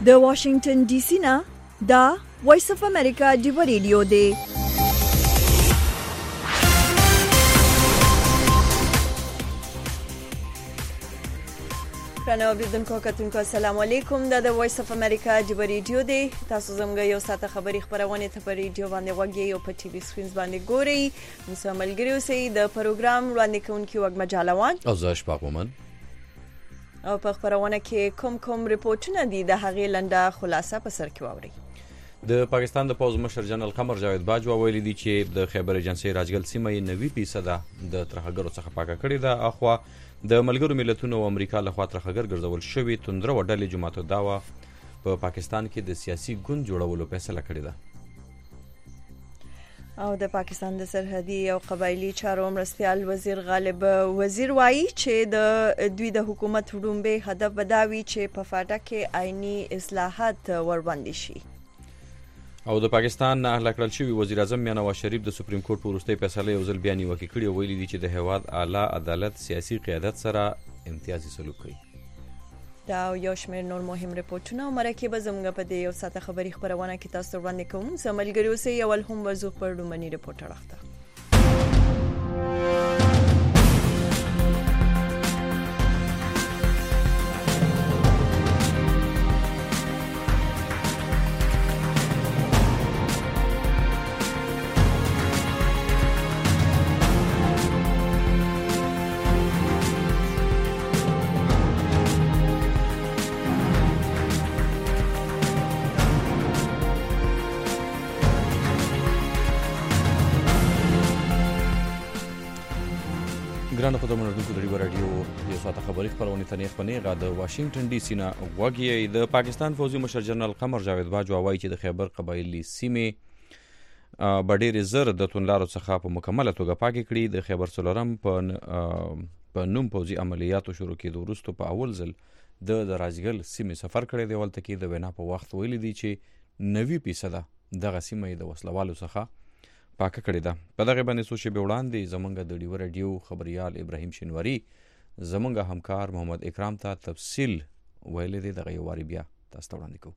د واشنگټن ډي سي نه دا وایس اف امریکا دی ریډیو دی. پرانو اوریدونکو کتونکو السلام علیکم. دا د وایس اف امریکا دی ریډیو دی. تاسو زموږ یو ساعت خبري خبرونه ته په ریډیو باندې وګورئ او په ټي وي سکرینز باندې ګورئ. موږ ملګری اوسئ. د پروګرام وړاندې کوونکی وګ مجالوان او زه اشفاق مومن. او په خبرونه کې کوم ریپورتونه دي د هغې لنډه خلاصه په سر کې واورئ. د پاکستان د پوز مشر جنرال قمر جاوید باجوا ویلي دي چې د خیبر ایجنسی راجګل سیمه 90% د ترهګرو څخه پاکه کړې ده. اخوا د ملګرو ملتونو او امریکا لخوا ترهګر ګرځول شوی توندره وډلې جماعت الدعوه په پاکستان کې د سیاسي ګوند جوړولو فیصله کړې ده. او د پاکستان د سرحدي او قبایلی چارو مرستيال وزیر غالب وزیر وایي چې د دوی د حکومت وړاندې هدف بداوي چې په فاټا کې آئینی اصلاحات وړاندې شي. او د پاکستان نه اهل کړل شوی وزیر اعظم میاں نواز شریف د سپریم کورټ په وروستي فیصله یو ځل بیا نیوکه کړې او ویلي دي چې د هیواد اعلی عدالت سیاسي قیادت سره امتیازي سلوک کوي. دا یو شمېر نور مهم ریپورتونه او مرکه به زموږ په دې یو ساعت خبري خبرونه کې تاسو وړاندې کوم. زملګری اوسئ. اول هم ورزو پر رومني ریپورټ راځه. ګرانو خبرونکو د رادیو یو ساعت خبري خبرونه ته نه غا د واشنگټن ډي سي نه وګړي. د پاکستان فوجي مشر جنرال قمر جاوید باجوا وایي چې د خیبر قبایلی سیمه بډېر زر د تونلارو څخه په مکمله توګه پاکي کړي. د خیبر څلورم په نوم فوجي عملیاتو شروع کېدو وروسته په اول ځل د راجګل سیمه سفر کړی دی. ولته کې د وینا په وخت ویلي دي چې 90% دغه سیمه د وسلوالو څخه پاکه کړی ده. په دغه باندې سوچ به وړاندې زمونږ د ډیو رادیو خبريال ابراهیم شنواری زمونږ همکار محمد اکرام ته تفصیل ویلې دي. دغه یواري بیا تاسو ته وړاندې کوم.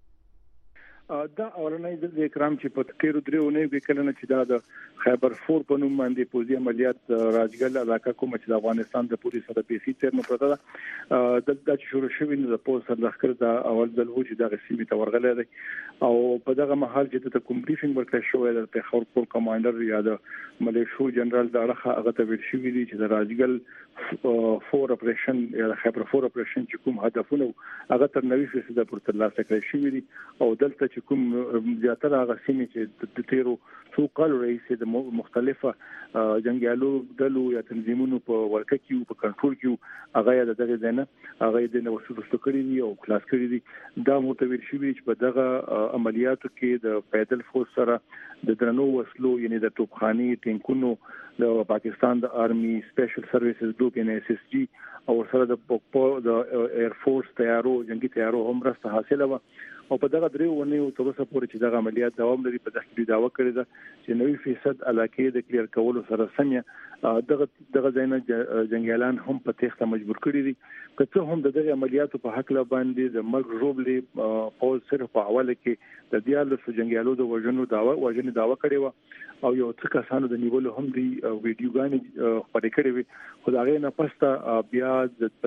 دا اولنۍ د اکرام چې په تیرو دریونه کې کله نه چې دا د خیبر 4 په نوم باندې پوزي عملیات راجګل علاقه کوم چې د افغانستان د پولیسو سره پیسي تر نه پرته ده د شروع شوی د پولیسو سره لخر د اول ځل و چې د سیمې ته ورغلی دی او په دغه محل چې د کوم بریفینګ ورکړل شوی د پیښور کور کمانډر یا د ملیشو جنرال دغه هغه ته ویل شوی دی چې د راجګل 4 اپریشن یا د خیبر 4 اپریشن چې کوم هدفونه هغه تر 90% پر ترلاسه کړی شوی دي او دلته چې کوم زیاتره هغه سیمې چې د تیرو څو کالو راهیسې د مختلفه جنگیالو دلو یا تنظیمونو په ورکه کې په کنټرول کې هغه د دغه ځنه هغه د وسوسه کړی دي او خلاص کړی دي. دا متویر شوی چې په دغه عملیاتو کې د پیدل فورس سره د درنو وسلو یعنی د توپخاني ټینکونو د پاکستان د آرمي سپیشل سرویسز ګروپ ان اس اس جی او سره د ایر فورس تیارو جنگي تیارو هم راست حاصله و او په دغه درې ونیو تر اوسه پورې چې دغه عملیات دوام لري. په دغه دعوا کړې ده چې 90% علاقې د کلیر کولو سره سمه دغه ځینې جنگیالان هم په تخته مجبور کړي دي. که څه هم دغه عملیاتو په حق لا باندې د ملک روبلې پوز صرف په حواله کې د دیالو جنگیالو د وژنو دعوا کړې و او یو څه کسانو د نیولو هم دی ویډیوګانې خپرې کړې وي. خو دا غي نه پسته بیا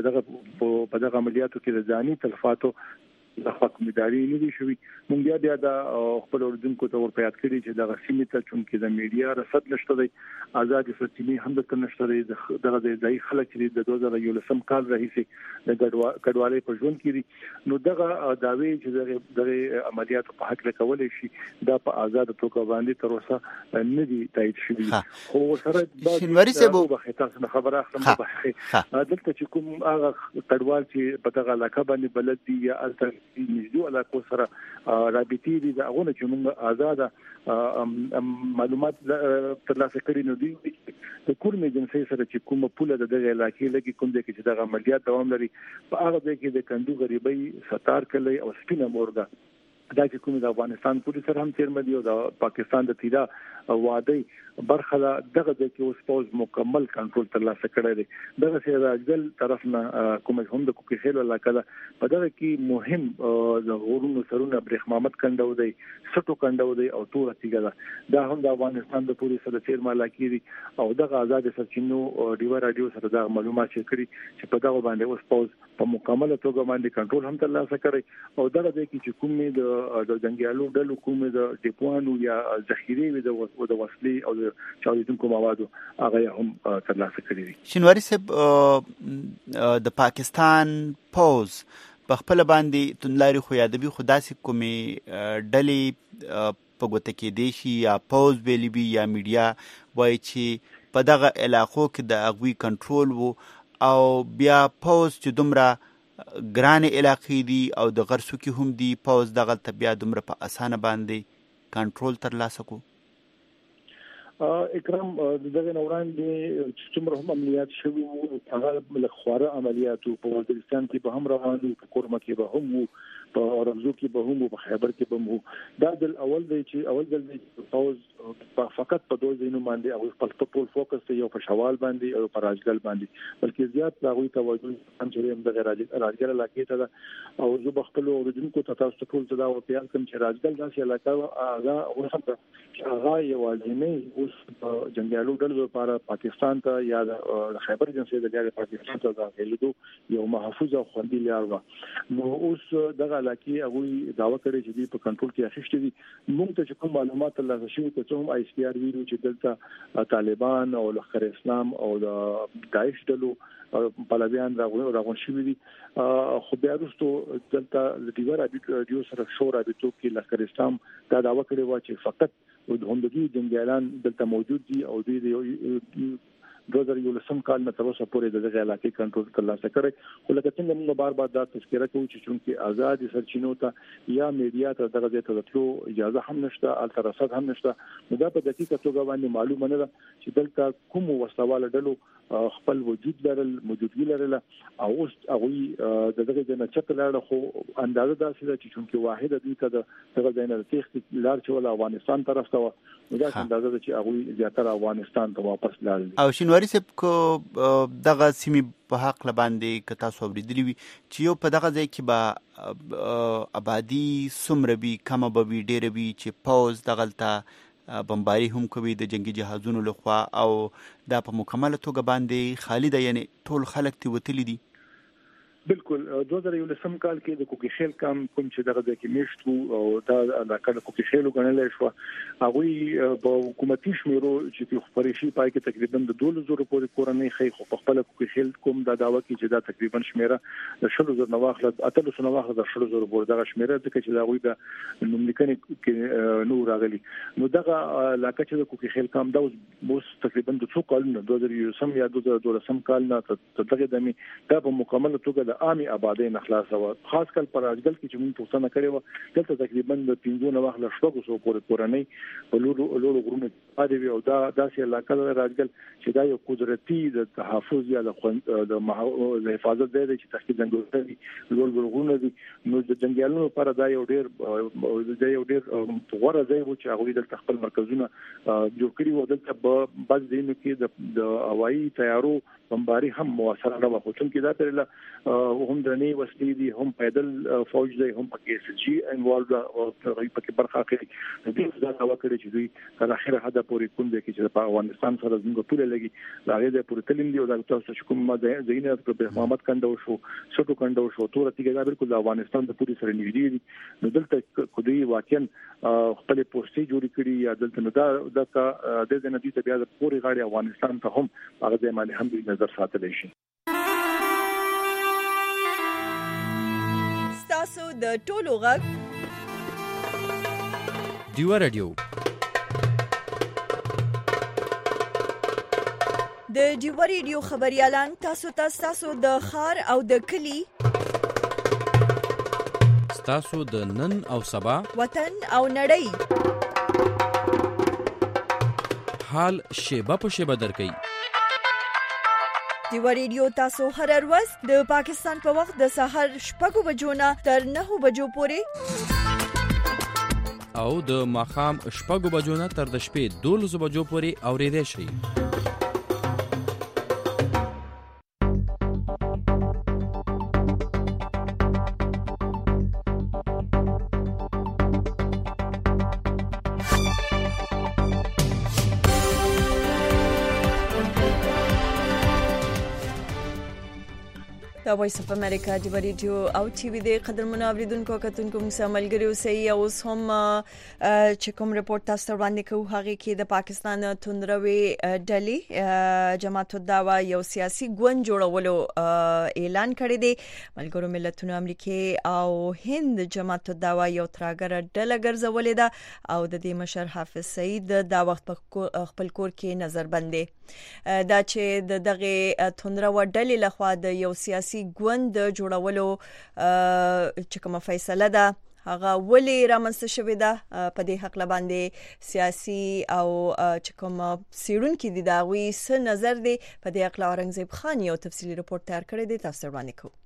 په دغه عملیاتو کې د ځاني تلفاتو د حکومتداري نه دي شوی. مونږ بیا د خپل اوردونکو ته ورپیات کړی چې د غسیمه ته چونکې د میډیا رصد نشته دی آزاد سرچینې هم د نشته دی دغه د ځای خلک چې د 2011 کال راهیسې د کډوالۍ په ژوند کې دي نو دغه داوی چې د عملیاتو په حق لکولې شي دا په آزاد توګه باندې تر اوسه نه دي تایید شوی. خو سره شنواری صاحب په تاسو خبره اخلم په دلته چې کوم هغه کډوال چې په دغه علاقه باندې بلد دي یا نږدې علاقو سره رابطې دي د هغه چې موږ آزاد معلومات ترلاسه کړي نو دي د کورم ایجنسی سره چې کومه پوله د دغه علاقې لګي کوم د کې چې دغه عملیات دوام لري په هغه ځای کې د کندو غریبۍ ستار کلی او سپینه مورګه دا چې کوم د افغانستان پولیس سره هم تیرمدي او د پاکستان د تیرا وادي برخه دغه د کې اوس پوز مکمل کنټرول ترلاسه کړی دی دغه سره راځل طرف نه کوم هم د کوکي خیل علاقه ده په دغه کې مهم د غورونو سرونه برېښ محمد کندو دی سټو کندو دی او تور تیګه ده دا هم د افغانستان د پولیس سره تیر مالاکی دي او دغه آزاد سرچینو ډیو رادیو سره د معلومات شریکړي چې په دغه باندې اوس پوز په مکمل توګه باندې کنټرول هم ترلاسه کړی او دغه د کې چې کومې د جنگیالو ډلو کومې د ډیپوانو یا ذخیره وي د وسلې او چاودونکو موادو هغه هم ترلاسه کړی دي. شینواری صاحب د پاکستان پوز په خپل باندې تنلاري خو یادوي خو داسې کومې ډلې په ګوته کې دی شي یا پوز ویلی بي یا میډیا وایي چې په دغه علاقو کې د هغوی کنټرول وو او بیا پوز چې دومره ګران علاقې دي او د غرسو کې هم دي پوز دغه ته بیا دومره په اسانه باندې کنټرول ترلاسه کو. اکرام دغه نوران دي چې څومره هم عملیات شوي وو هغه له خواره عملیاتو په وزیرستان کې به هم روان دي په کورما کې به هم وو په اورزو کې به هم په خیبر کې به هم وو دا د اول دی چې اول د پوز فقط په دوه ځینو باندې او خپل ټول فوکس یو په شوال باندې او په راجګل باندې بلکې زیات هغه توجه هم چې د راجګل علاقې ته او زه بخپل اوریدونکو ته تاسو ټول ته دا وپیان کوم چې راجګل داسې علاقه هغه اوسه هغه یو واجبې اوس جنگیالو ډلو لپاره پاکستان ته یا د خیبر جنسي د لارې پاکستان ته داخلېدو یو محفوظ او خوندي لار و نو اوس دغه علاقې هغه داوا کړی چې په کنټرول کې اخیستې دي موږ ته کوم معلومات ترلاسه شوي ته هم آی سی آر ویلو چې دلته طالبان او لخر اسلام او د داعش ډلو پلویان راغون شوي دي خو بیا وروسته دلته د ډیور رادیو سره شو رابطو کې لخر اسلام دا داوا کړی و چې فقط هم د دې جنگیالان دلته موجود دي او دوی 2011 کال نه تر اوسه پورې دغه علاقې کنټرول ترلاسه کړي خو لکه څنګه موږ بار دا تذکرہ کوو چې چونکې آزاد سرچینو ته یا میډیا ته دغه ځای ته تلو اجازه هم نشته التراسات هم نشته نو دا په دقیقه توګه باندې معلومه نه ده چې دلته کوم وسواله ډلو خپل وجود لرل موجودګي لرل او اوس هغه دغه ځای نه چت لاړ خو اندازه داسې ده چې چونکې واحد دوی ته دغه ځای نه تخت لار چې ول افغانستان طرف ته نو دا اندازه ده چې هغه زیاتره افغانستان ته واپس لاړل او شینواری صاحب کو دغه سیمې په حق لباندې که تاسو اوریدلی وي چې یو په دغه ځای کې به آبادی څومره وي کمه به وي ډېره وي چې پوز دغلته بمباري هم کوي د جنگي جهازونو لخوا او دا په مکمله توګه باندې خالی ده یعنی ټول خلک تی وتلی دي بالکل 2011 کال کې د کوکي خیل کوم چې دغه د کې میشتو او دا د کله کوکي خیل غنل شو هغه په حکومتي شمیرو چې خبرې شي پای کې تقریبا د 2000 پورې کورنۍ خي خو په خپل کوکي خیل کوم دا داوا کې چې دا تقریبا شمیره د 10000 نواخله اتلس نواخله د 10000 پورې دغه شمیره د چې دا وي د نوملیکنې کې نو راغلي نو دغه علاقه چې د کوکي خیل کوم دا اوس تقریبا د څو کالونو 2010 یا 2012 کال نه تدغه دمي دا په مکمل توګه عامي آبادی نه خلاص و خاص کل پر راجګل کې چې موږ توسنه کړی و دلته تقریبا د 500 واخله شپږ سو پورې کورنۍ په لوړو غرونو باندې وي او دا داسې علاقه د راجګل چې دا یو قدرتي د تحفظ یا د حفاظت ځای دی چې تحقیق ځنګلونه لوړ غرونه دي نو د جنگیالونو لپاره دا یو ډېر غوره ځای و چې هغه د خپل مرکزونه جوړ کړي و دلته په بعض ځینو کې د هوایي تیارو بمباري هم موثره نه و خو چې دا ترله هم درنې وسلې دي هم پیدل فوج دی هم پکې اس جی انوالو او پکې برخه اخلي د دې ځای دا وکړي چې دوی تر اخره حدا پورې کوم دي چې په افغانستان سره زموږ پوره لګي لاغې د پوره تلیم دی او د تاسو چې کوم زینه په محمد کندو شو سټو کندو شو تور تیګه دا بالکل د افغانستان د پوره سره نږدې دي نو دلته خدای واقعا خپل پوسټي جوړ کړي یا دلته نو دا د نبی ته بیا د پوره غاړي افغانستان ته هم هغه د مالي هم نظر ساتل شي تاسو د ټولو غږ ډیو رادیو د ډیو رادیو خبريالان تاسو د خار او د کلی تاسو د نن او سبا وطن او نړۍ حال شیبه په شیبه درکې ډیو رادیو تاسو هر ورځ د پاکستان په وخت د سحر 6 بجو نه تر 9 بجو پورې او د ماښام 6 بجو نه تر د شپې 12 بجو پورې اوریدای شئ. د وایس اف امریکا د ریډیو او ټي وي د قدرمنو اوریدونکو کتونکو موږ سره ملګری اوسئ. اوس هم چې کوم رپورټ تاسو وړاندې کوو هغه کې د پاکستان توندروي ډلې جماعت الدعوه یو سیاسي ګوند جوړولو اعلان کړی دی. ملګرو ملتونو امریکا او هند جماعت الدعوه یو ترګر ډله ګرځولې ده او د دې مشر حافظ سعید دا وخت خپل کور کې نظر بندي دا چې دغه توندروي ډلې لخوا د یو سیاسي ګوند جوړولو چې کومه فیصله ده هغه ولې رامنځته شوې ده په دې حق باندې سیاسي او چې کومه سیرونکو دي دا وی څه نظر دی په دې حق اورنګزیب خان یو تفصیلی رپورت تیار کړی دی تاسو وړاندې کوو.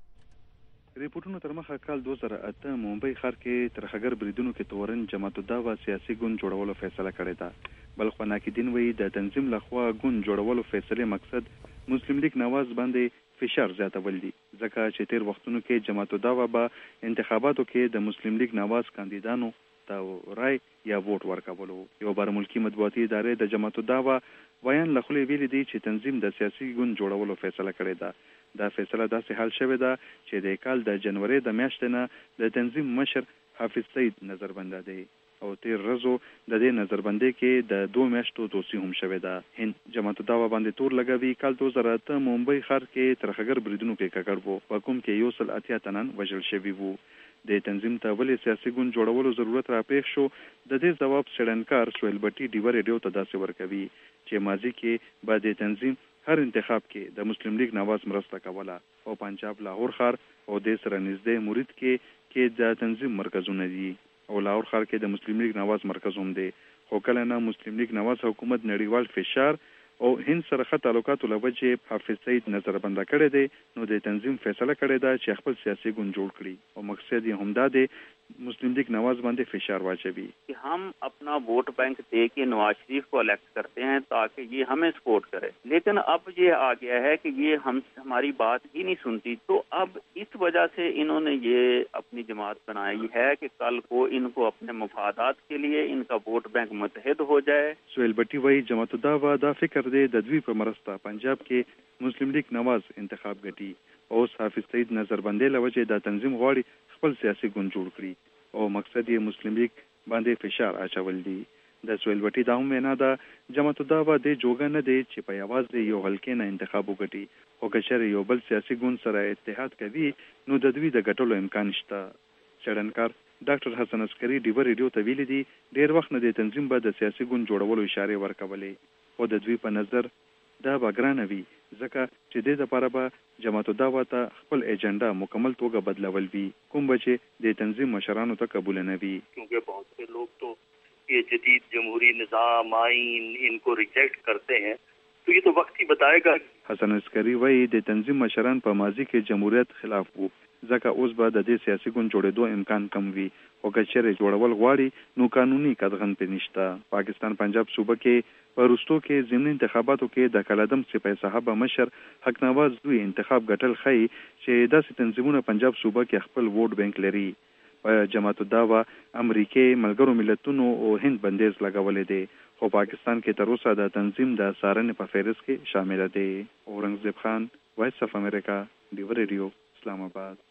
ریپورتونو تر مخه کال 2008 ممبئی ښار کې ترخګر بریدونو کې تورن جماعت الدعوه سیاسي ګوند جوړولو فیصله کړې ده. بلخو ناقدین وایي د تنظیم لخوا ګوند جوړولو فیصله مقصد مسلم لیگ نواز باندې فشار زیاتول دي ځکه چې تیر وختونو کې جماعت الدعوه به انتخاباتو کې د مسلم لیگ نواز کاندیدانو ته رای یا ووټ ورکولو. یو بار ملکی مطبوعاتي ادارې د جماعت الدعوه ویان لخوا ویلي دي چې تنظیم د سیاسي ګوند جوړولو فیصله کړې ده. دا فیصله داسې حل شوې ده چې د کال د جنوري د میاشتې نه د تنظیم مشر حافظ سعید نظربنده دی او تیر ورځو د دې نظربندۍ کې د 2 میاشتو دوسي هم شوې ده. هند جماعت الدعوه باندې تور لګوي. کال 2008 ممبئی ښار کې ترخګر بریدونو کې ککړ وو په کوم کې یو سل اتیا تنان وژل شوي وو. د تنظیم ته ولې سیاسي ګوند جوړولو ضرورت راپېښ شو د دې ځواب سړنکار سویل بټي ډیو ریډیو ته داسې ورکوي چې ماضي کې بعد تنظیم هر انتخاب کې د مسلم لیگ نواز مرسته کوله او پنجاب لاهور ښار او د سره نږدې مرید کې د تنظیم مرکزونه دي او لاهور ښار کې د مسلم لیگ نواز مرکز هم دی. خو کله نه مسلم لیگ نواز حکومت نړیوال فشار او هند سره ښه تعلقاتو له وجې حافظ سعید نظربنده کړی دی نو د تنظیم فیصله کړې ده چې خپل سیاسي ګوند جوړ کړي او مقصد یې همدا دی मुस्लिम लीग नवाज बांधे फिशार वाजबी कि हम अपना वोट बैंक दे के नवाज शरीफ को इलेक्ट करते हैं ताकि ये हमें सपोर्ट करे, लेकिन अब ये आ गया है कि ये हमारी बात ही नहीं सुनती. तो अब इस वजह से इन्होंने ये अपनी जमात बनाई है कि कल को इनको अपने मफादात के लिए इनका वोट बैंक मुतहद हो जाए. सुहेल भट्टी वही जमात उद्दावा दा फिक्र दे दद्वी पर मरस्ता पंजाब के मुस्लिम लीग नवाज इंतखाब गटी और हाफिज सईद नजरबंदी लवजे दा तंजीम غواړي خپل سیاسي ګوند جوړ کړي او مقصد یې مسلم لیگ باندې فشار اچول دي. د سویل وټي دا هم نه ده جماعت الدعوه د جوګه نه دی چې په یوازې یو حلقې نه انتخاب وکړي او که چېرې یو بل سیاسي ګوند سره اتحاد کوي نو د دوی د ګټلو امکان شته. څېړنکار ډاکټر حسن عسکري ډیو ریډیو ته ویلي دي ډېر وخت نه د تنظیم به د سیاسي ګوند جوړولو اشارې ورکولې او د دوی په نظر دا به ګرانه وي ځکه چې د دې لپاره به جماعت الدعوه ته خپل ایجنډا مکمل توګه بدلول وي کوم به چې د تنظیم مشرانو ته قبول نه وي. क्योंकि बहुत से लोग तो ये जदीद जमहूरी निज़ाम आइन इनको रिजेक्ट करते हैं तो ये तो वक्त ही बताएगा. حسن عسکري وایي د تنظیم مشران په ماضي کې جمهوریت خلاف وو ځکه اوس به د دې سیاسي ګوند جوړېدو امکان کم وي او که چېرې جوړول غواړي نو قانوني قدغن پې نشته. پاکستان پنجاب صوبه کې په وروستو کې ضمني انتخاباتو کې د کلادم سپاه صاحب مشر حق نواز دوی انتخاب ګټل ښیي چې داسې تنظیمونه پنجاب صوبه کې خپل ووټ بینک لري. په جماعت الدعوه امریکای ملګرو ملتونو او هند بندیز لګولې دي خو پاکستان کې تر اوسه د تنظیم د څارنې په فهرست کې شامل دي. اورنګزیب خان وایس اف امریکا ډیو ریډیو اسلام آباد.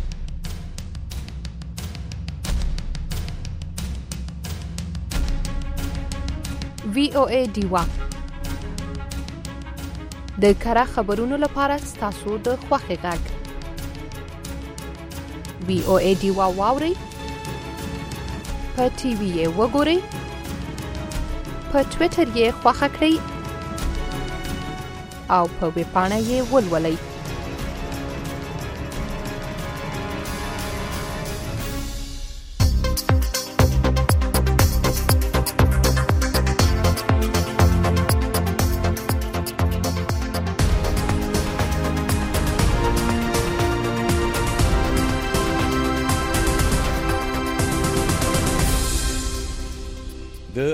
VOA دیوا د کره خبرونو لپاره تاسو د خوښی غږ VOA دیوا واوري په ټي وي یې وګورئ په ټوئیټر یې خوښ کړئ او په ویب پاڼه یې ولولئ.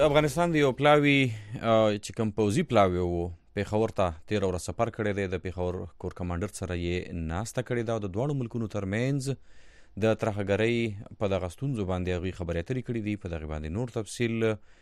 افغانستان د یو پلاوی چې کوم پوځي پلاوی وو پیښور ته 13 ورځې سفر کړی دی. د پیښور کور کمانډر سره یې ناسته کړې ده او د دواړو ملکونو ترمنځ د ترهګرۍ په دغه ستونزو باندې هغوی خبرې اترې کړې دي. په دغې باندې نور تفصیل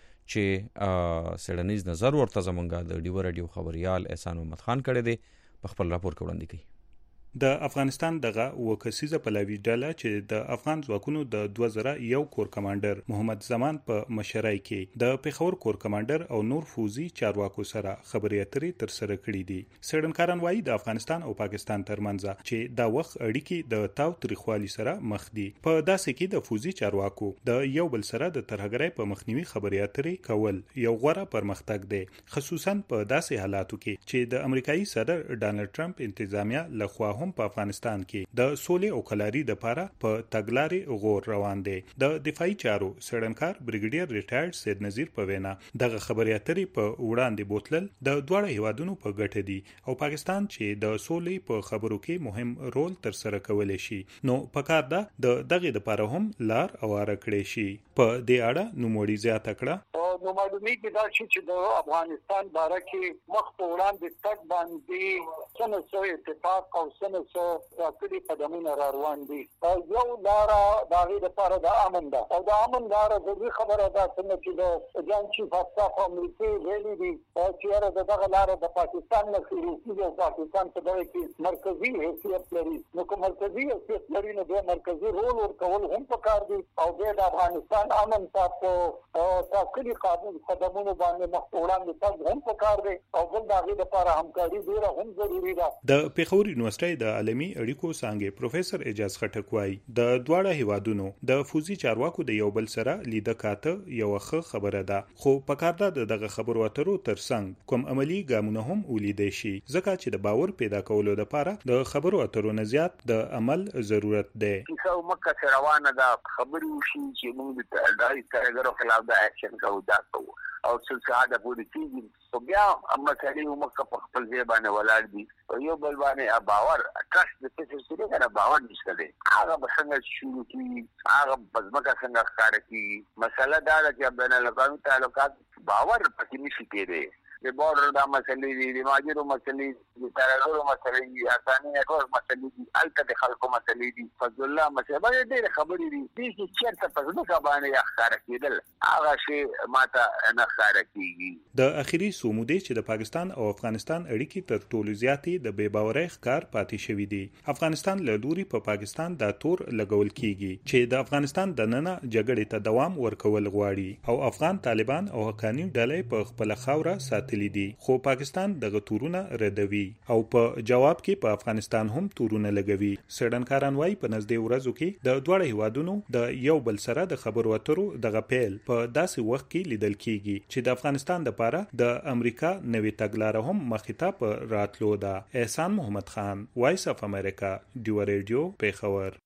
چې څېړنیز نظر ورته زموږ د ډیو راډیو خبریال احسان محمد خان کړی دی په خپل راپور کې وړاندې کوي. د افغانستان دغه وکسیزه پلاوی ډله چې د افغان ځواکونو د 2001 کور کمانډر محمد زمان په مشرۍ کې د پیښور کور کمانډر او نور فوزي چارواکو سره خبرې اترې تر سره کړې دي. څېړنکاران وایي د افغانستان او پاکستان ترمنځ چې دا وخت اړیکې د تاو تریخوالي سره مخ دي. په داسې کې د فوزي چارواکو د یو بل سره د ترهګرۍ په مخنیوي خبرې اترې کول یو غوره پرمختګ دی، خصوصا په داسې حالاتو کې چې د امریکایي صدر ډانلډ ټرمپ انتظامیه لخوا په افغانستان کې د سولې او کلاري د لپاره په تګلارې غور روان دي. د دفاعي چارو څېړنکار بریګیډیر ریټایرډ سید نذیر په وینا دغه خبرې اترې په وړاندې بوتلل د دواړو هیوادونو په ګټه دي او پاکستان چې د سولې په خبرو کې مهم رول تر سره کولی شي نو پکار ده د دغه لپاره هم لار اواره کړي شي. په دې اړه نوموړي زیاته کړه نو معلومیږي دا چې د افغانستان باره کې مخ په وړاندې تګ باندې څنګه اتفاق او څنګه راکړي قدمونه را روان دي. یو لاره د هغې لپاره د امن ده او د امن لاره ضروري خبره ده څنګه چې د جان چیف اف سټاف امریکې ویلي دي چې یاره د دغه لاره د پاکستان نه شروع کېږي او پاکستان په دغه کې مرکزي حیثیت لري. نو که مرکزي حیثیت لري نو بیا مرکزي رول ورکول هم پکار دي او بیا د افغانستان امن ته په ټاکلي قدمونو باندې مخ په وړاندې تګ هم پکار دی او بل د هغې لپاره همکاري ډېره هم ضروري ده. د پیښور یونیورسټۍ د عالمي اړیکو څانګې پروفیسور اعجاز خټک وایي د دواړه هیوادونو د فوزي چارواکو د یو بل سره لیده کاته یو ښه خبره ده، خو پکار ده دغه خبرو اترو ترڅنګ کوم عملی ګامونه هم ولیدای شي ځکه چې د باور پیدا کولو لپاره د خبرو اترو نه زیات د عمل ضرورت دی. کیسه مکه روانه ده، خبرې وشي چې موږ د ترهګرو خلاف د اکشن کوو دا کوو او څه ساده پوری کیږي خو بیا مسلې مکه په خپل ځای باندې ولاړ دي او یو بل باندې باور ټرست د څه څه کنه باور نشته دی. هغه څنګه شروع کی هغه بزمکه څنګه ښکار کی مسله دا ده چې بین الاقوامي تعلقات باور پکې نشي کېدی. د بورډر دا مسلې دي، د ماجرو مسلې دي، د ترهګرو مسلې دي، اساني نټورک مسلې دي، الته د خلکو مسلې دي، فضل الله مسلې باندې ډېرې خبرې دي. دې چې چېرته په ځمکه باندې ښکاره کېدل هغه شی ماته نه ښکاره کېږي. د اخري څو مودې چې د پاکستان او افغانستان اړیکې تر ټولو زیاتې د بې باورۍ ښکار پاتې شوي دي. افغانستان له لوري په پاکستان دا تور لګول کېږي چې د افغانستان دننه جګړې ته دوام ورکول غواړي او افغان طالبان او حقاني ډلې په خپل خاوره ساتلي دي، خو پاکستان دغه تورونه ردوي او په جواب کې په افغانستان هم تورونه لګوي. څېړنکاران وایي په نږدې ورځو کې د دواړو هیوادونو د یو بل سره د خبرو اترو دغه پیل په داسې وخت کې لیدل کېږي چې د افغانستان لپاره د امریکا نوې تګلاره هم مخې ته په راتلو ده. احسان محمد خان، وایس اف امریکا، ډیو ریډیو، پیښور.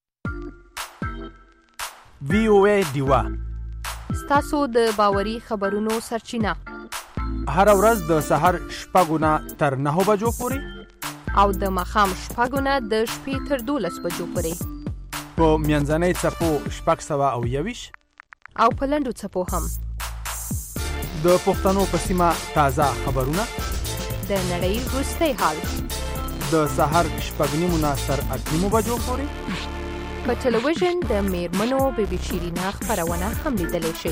وی او ای ډیوا ستاسو د باوري خبرونو سرچینه هر ورځ د سحر 6 تر 9 بجو پورې او د ماښام 6 د شپې تر 12 بجو پورې په میانځنۍ څپو 621 او په لنډو څپو هم. د پښتنو په سیمه تازه خبرونه، د نړۍ وروستی حال، د سحر 6 تر 8 بجو پورې په ټلویزیون د میرمنو بي بي شیرینا خبرونه هم لیدلی شئ.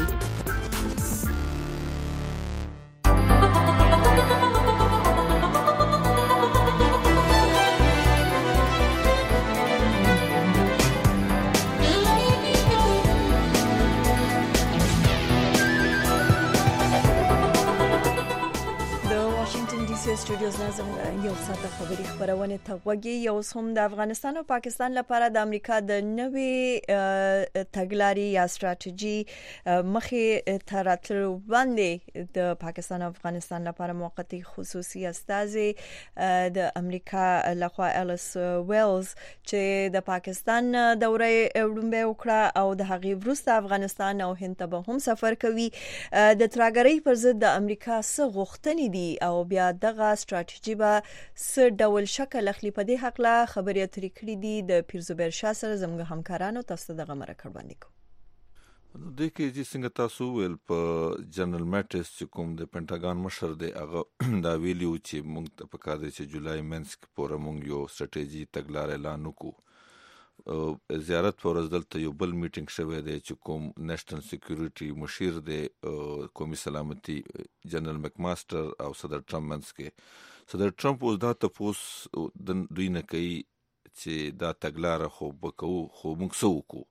سټوډیوز نظم یو ساعته خبري خبرونه ته وګي. یو هم د افغانستان او پاکستان لپاره د امریکا د نوې تګلارې یا ستراتیژي مخې ته راتلو باندې د پاکستان او افغانستان لپاره موقتی خصوصي استازي د امریکا لخوا الیس ویلز چې د پاکستان دوره وړاندې وکړه او د هغې وروسته افغانستان او هند ته هم سفر کوي. د ترهګرۍ پر ضد د امریکا څه غوښتنې دي او بیا دغه ستراتیژي به څه ډول شکل اخلي، په دې حق لا خبرې اترې کړې دي د پیرزوبیر شاه سره زموږ همکارانو. تاسو دغه مرکه وړاندې کوو. د کې چې څنګه تاسو ویل په جنرال میټس چې کوم د پینټاګان مشر دی هغه دا ویلیو چې موږ ته پکار دی چې جولای منځ کې پوره موږ یو سټریټیجي تګلارې اعلان وکړو. زیارت پر ورځ دلته یو بل میټینګ شوی دی چې کوم نېشنل سکیورټي مشیر دی قومي سلامتي جنرال مکماستر او صدر ټرمپ منځ کې. صدر ټرمپ اوس دا تپوس دوی نه کوي چې دا تګلاره خو وکړو خو موږ څه وکړو.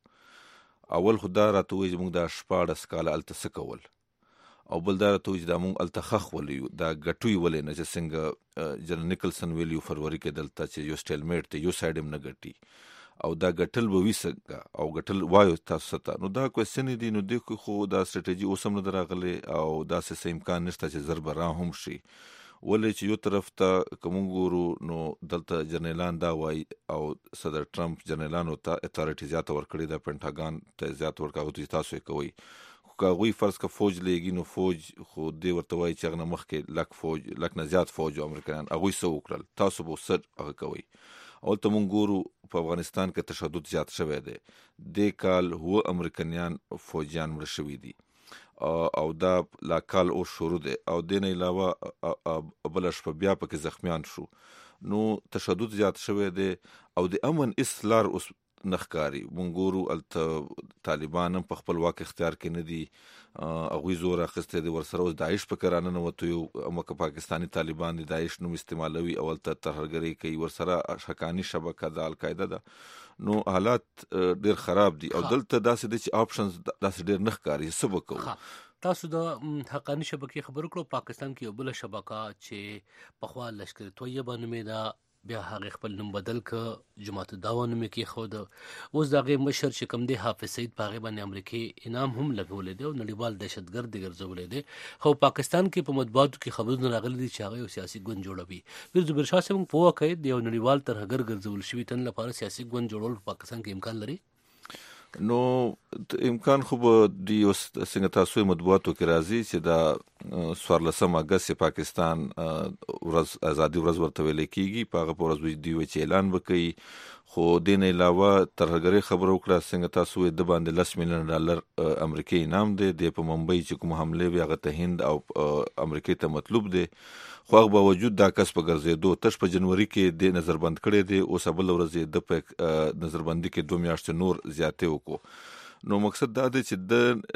اول خو دا راته وایي چې موږ دا 14 کاله هلته څه کول او بل دا راته وایي چې دا موږ هلته ښخ ولیو دا ګټو ولې نه چې څنګه جنرال نیکلسن ویلیو فروری کې دلته چې یو سټیلمیټ دی یو سایډ هم نه ګټي او دا ګټل به وي څنګه او ګټل وایو تاسو ته. نو دا کوېسچن دي نو دی خو دا سټریټیجي اوس هم نه ده راغلی او داسې څه امکان نشته چې زر به را هم شي. ولې چې یو طرف ته که موږ ګورو نو دلته جنرالان دا وایي او صدر ټرمپ جنرالانو ته اتارټي زیاته ورکړې ده پینټاګان ته زیات ورکړه چې تاسو یې کوئ. خو که هغوی فرض که فوج لیږي نو فوج خو دې ورته وایي چې هغه نه مخکې لک نه زیات فوج او امریکایان هغوی څه وکړل تاسو به څه هغه کوئ. اولته موږ ګورو په افغانستان کې تشدد زیات شوی دی. دې کال 7 امریکایان فوجیان مړه شوي دي او دا لا کال او شروع دی او دې نه علاوه بله شپه بیا پکې زخمیان شو. نو تشدد زیات شوی دی او د امن اصلاح اوس نه ښکاري. موږ ګورو هلته طالبان هم په خپل واک اختیار کې نه دي. هغوی زور اخیستی دی ورسره اوس داعش پکې راننوتو یو مکه پاکستاني طالبان دي داعش نوم استعمالوي او هلته ترهګرۍ کوي ورسره حقاني شبکه د القاعده ده. نو حالات ډېر خراب دي او دلته داسې دی چې آپشنز داسې ډېر نه ښکاري څه به کوو. تاسو د حقاني شبکې خبرو کړو. پاکستان کې یو بله شبکه چې پخوا لشکر طیبه نومېده بیا هغه خپل نوم بدل ک جماعت الدعوه نوم یې کېښود. اوس د هغې مشر چې کوم دی حافظ سعید په هغې باندې امریکې انعام هم لګولی دی او نړیوال دهشتګرد یې ګرځولی دی. خو پاکستان کې په مطبوعاتو کې خبرونه راغلي دي چې هغه یو سیاسي ګوند جوړوي. پیر زبیر شاه صاحب پوهه کوي د یو نړیوال ترهګر ګرځول شوي تن لپاره سیاسي ګوند جوړول په پاکستان کې امکان لري. نو امکان خو به د څنګه تاسو مطبوعاتو کې راځي چې دا 14 اگست پاکستان ورځ ازادي ورځ ورته ویل کېږي. په هغه ورځ دوی چې اعلان وکړي خو دې نه علاوه ترهګرۍ خبره وکړه څنګه تاسو د باندې $10 ملیون امریکایي انعام دی. د په ممبئی چې کوم حمله وي هغه ته هند او امریکای ته مطلوب دی. خو هغه باوجود دا کس په ګرځېدو تش په جنوري کې د نظربند کړی دی. اوس بل ورځ د په نظربندي کې 2 میاشتې نور زیاتې وکړو. نو مقصد دا دی چې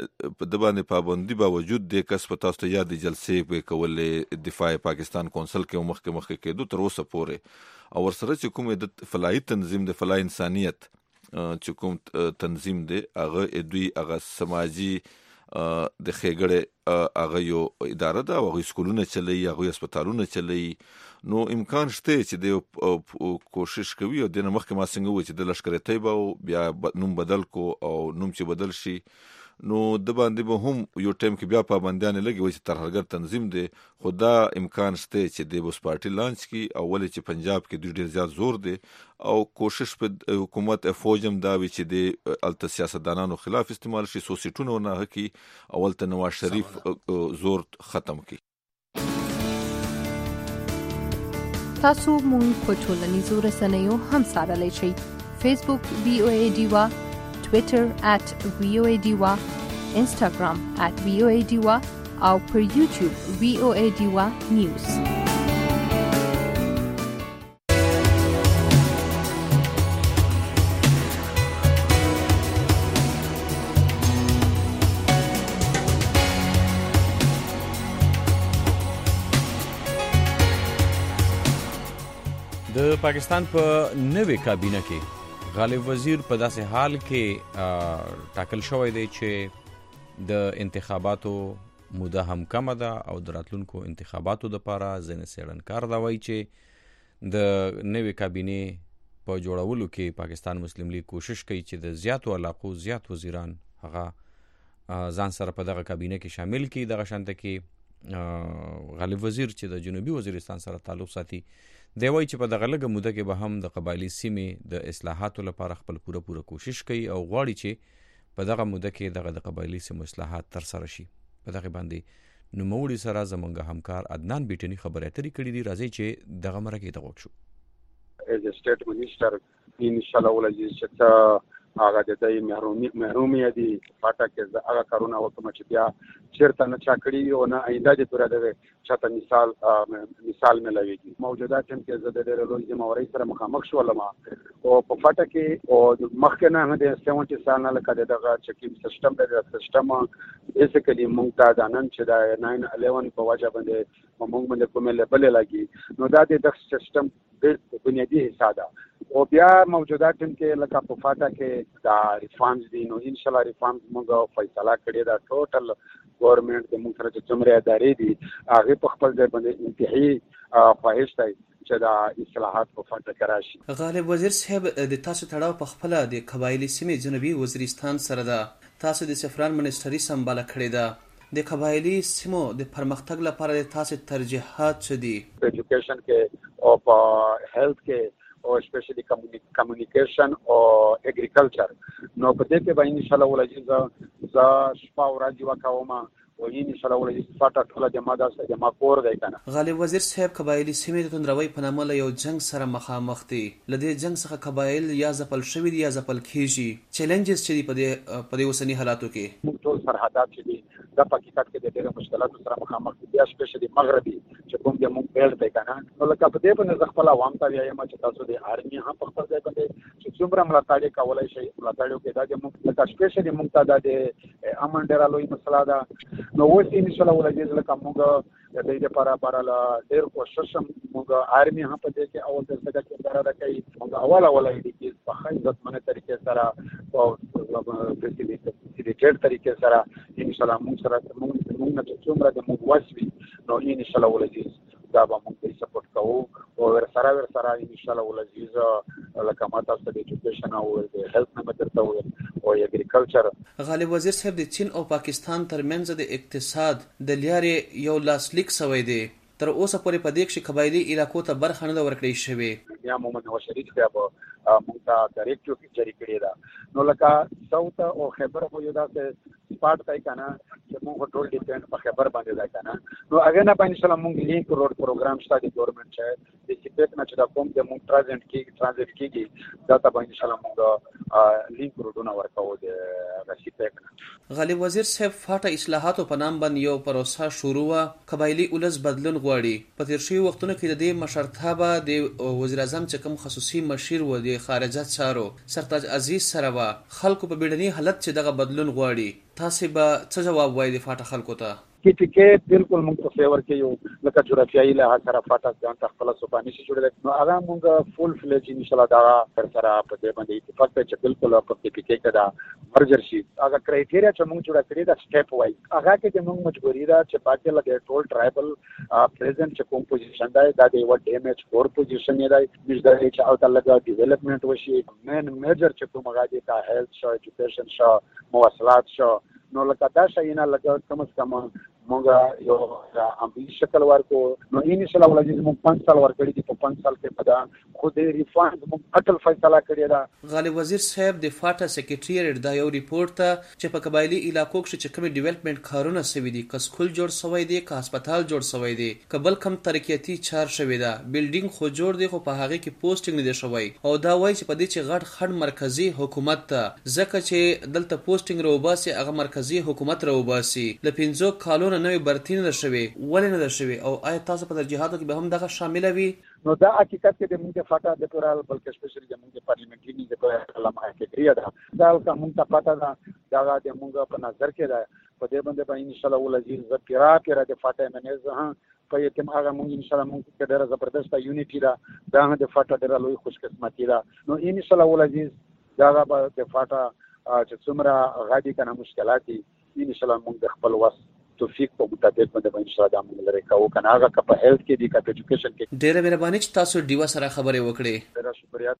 د باندې پابندي باوجود د کس په تاسو ته یاد جلسې کولې دفاع پاکستان کونسل کې مخکې کېدو تر اوسه پورې او ورسره چې کوم د فلاحي تنظیم د فلاح انسانیت چې کوم تنظیم دی هغه دوی هغه سماجی د ښېګړې هغه یو اداره ده او هغوی سکولونه چلوي هغوی هسپتالونه چلوي. نو امکان شته چې د کوشش کوي او د نه مخکې ما څنګه وویل چې د لشکر طیبه او بیا نوم بدل کو او نوم چې بدل شي نو د باندې به هم یو ټایم کې بیا پابندیانې لګي وایي چې ترهګر تنظیم دی. خو دا امکان شته چې د بوس پارټي لانچ کی او ولې چې پنجاب کې دوی ډېر زیات زور دی او کوشش په حکومت فوج هم دا وي چې د الته سیاستدانانو خلاف استعمال شي څو سیټونه ونه حقي اول ته نواز شریف زور ختم کړي. تاسو مونږ په ټولنیزو رسنیو هم څارلی شئ. فیسبوک VOA ډیوا، ټویټر @VOA ډیوا، انسټاګرام @VOA ډیوا او پر یوټیوب VOA ډیوا نیوز. د پاکستان په نوې کابینه کې غالب وزیر په داسې حال کې ټاکل شوی دی چې د انتخاباتو موده هم کمه ده او د راتلونکو انتخاباتو دپاره ځینې څېړنکار دا وایي چې د نوې کابینې په جوړولو کې پاکستان مسلم لیگ کوشش کوي چې د زیاتو علاقو زیات وزیران هغه ځان سره په دغه کابینه کې شامل کړي. دغه شانته کې غالب وزیر چې د جنوبي وزیرستان سره تعلق ساتي دی وایي چې په دغه لږه موده کې به هم د قبایلي سیمې د اصلاحاتو لپاره خپل پوره کوشش کوي او غواړي چې په دغه موده کې دغه د قبایلي سیمو اصلاحات ترسره شي. په دغه باندې نوموړي سره زموږ همکار عدنان بیټني خبرې اترې کړي دي. راځي چې دغه مرکې ته غوږ شو. As a state minister, inshallah, will just هغه د دې محرومي دي فاټا کې هغه کارونه وکم چې بیا چیرته نه چا کړی او نه آینده دې پورې د چاته مثال ملويږي. موجوده ټیم کې زه د ډېر لوی جمهوریت سره مخامخ شولم او په فاټا کې او مخکې نه د 70 سال نه لکه دغه چکیم سیستم بیسیکلی مونږ ته د نن چې د 9/11 په وجه باندې مونږ باندې کومه لیبل لګي نو دا د سیستم د بنیادی حصہ ده او بیا موجوده ټیم کې لکه په فاټا کې دا ریفارمز دي نو ان شاء الله ریفارمز موږ فیصله کړې ده ټوټل ګورنمنت د موږ سره چې څومره ادارې دي هغه په خپل ځای باندې انتهایی خواهش دی چې دا اصلاحات په فاټا کې راشي. غالب وزیر صاحب د تاسو تړاو په خپل د قبایلی سیمې جنوبي وزیرستان سره ده تاسو د سفران منسټري سمباله کړې ده د قبایلی سیمو د پرمختګ لپاره تاسو ترجیحات څه دي؟ ایجوکیشن کې او په هیلث کې او اسپیشلی کمیونیکیشن او اګریکلچر نو په دې کې به ان شاء الله ولې ز شپه ورځ وکاوم او ان شاء الله ولې فاټا ټول جماعت کور دی کنه. غالب وزیر صاحب قبایلی سیمې د تندروي په نامه یو جنگ سره مخامخ دي لدې جنگ څخه قبایل یا ځپل شوی دي یا ځپل کیږي چیلنجز چې په دې اوسنی حالاتو کې موږ ټول سرحدات چې دي د حقیقت کې د ډېر مشکلاتو سره مخامخ دي بیا اسپیشلی مغربي چې کوم د موږ بیل دی کنه نو لکه په دې باندې خپل عوام ته وایم چې تاسو د آرمي هم په خپل ځای باندې چې څومره ملاتړ کولای شي ملاتړ کې دا چې موږ لکه اسپیشلی موږ ته د امن ډېر لوی مسله ده نو اوس ان شاء الله ولې لکه موږ د دې لپاره بارلا ډېر کوشش موږ آرمي هم په دې کې اول څه کې درا کوي موږ اول دې په خای ځمنه طریقې سره او فیسیلیټیټ طریقې سره ان شاء الله موږ سره موږ نه څومره د موږ واسوي نو ان شاء الله ولې دا به موږ سپورټ کوو او ور سره ان شاء الله ولې لکه ماته د ایجوکیشن او د هیلث نه مدرته او اګریکلچر. غالب وزیر صاحب د چین او پاکستان ترمنځ د اقتصاد د لارې یو لاسلیک شوی دی تر اوسه پورې په دې کې قبایلی علاقو ته برخه نه ورکړې شوې یا محمد نواز شریف صاحب موږ ته ډایرکټ جاری کړی دا نو لکه ساوث او خیبر په یو داسې سپاټ پای کنه چې موږ ټول ډیپند په خیبر باندې دا کنه نو هغه نه باندې ان شاء الله موږ لینک روډ پروګرام شته د ګورنمنت چې د سپیک نه چې دا کوم د موږ ترانزیت کیږي دا ته باندې ان شاء الله موږ لینک روډونه ورکوو د سپیک. غالب وزیر صاحب فاټا اصلاحاتو په نام باندې یو پروسه شروع و قبایلی اولس بدلون غواړي په تیر شوي وختونو کې د دې مشرتابه د وزیر اعظم چې کوم خصوصي مشیر و د خارجه چارو سرتاج عزیز سره و خلکو په بیړني حالت چې دغه بدلون غواړي تاسو به څه جواب وایي د فاټا خلکو ته؟ کې بالکل موږ په فیور کې یو لکه جغرافیایي له سره فاټا ځان ته خپل صوباني شي جوړل نو هغه موږ فول فلیج ان شاء الله دا پر سره په دې باندې اتفاق ته چې بالکل په کې کې دا مرجر شي هغه کرایټیریا چې موږ جوړ کړی دا سټیپ وای هغه کې موږ مجبوری دا چې پاتې لګي ټول ټرایبل پریزنت چې کوم پوزیشن دی دا دی و ډیمیج فور پوزیشن دی چې دا چې او ته لګا ډیولپمنٹ وشي مین میجر چې کوم هغه دی کا هیلث شو ایجوکیشن شو مواصلات شو نو لکه دا شي نه لګا کم از کم موږ یو امبیل شکل ورکو نو ان شاء الله ولې موږ 5 سال ورکړي دي په 5 سال کې پدا خو د ریفاند موږ اټل فیصله کړی دا. غالب وزیر صاحب د فاټا سیکریټریټ دا یو ریپورت ته چې په قبایلی علاقو کې چې کوم ډیولپمنٹ کارونه شوي دي ک سکول جوړ شوی دی ک هسپتال جوړ شوی دی ک بل کم ترقیاتی چار شوی دا بلډینګ خو جوړ دی خو په هغه کې پوسټینګ نه دی شوی او دا وایي چې په دې چې غټ خړ مرکزی حکومت ته ځکه چې دلته پوسټینګ روباسي هغه مرکزی حکومت روباسي ل 15 کالونو نوې برتین نه شوي ولې نه شوي او آیا تاسو په ترجیحاتو کې به هم دغه شامل وي؟ نو دا حقیقت کې د موږ فاټا د پرال بلکې سپیشلی د موږ پارلیمنټري نه د کلام حقیقت دا دا موږ ته پاتا دا د موږ په نظر کې دا په دې باندې به ان شاء الله ولې ز پیرا د فاټا منځ ها په یتم هغه موږ ان شاء الله موږ کې ډېر زبردست یونټی دا د فاټا ډېر لوی خوش قسمتي دا نو ان شاء الله ولې دا د فاټا چې څومره غادي کنه مشکلات دي ان شاء الله موږ د خپل وس توفیق په مطابق باندې ان شاء الله موږ لري کوو کنه هغه په هیلث کې دي په ایجوکیشن کې. ډېر مهرباني چې تاسو ډیوا سره خبرې وکړې. ډېر شکریہ.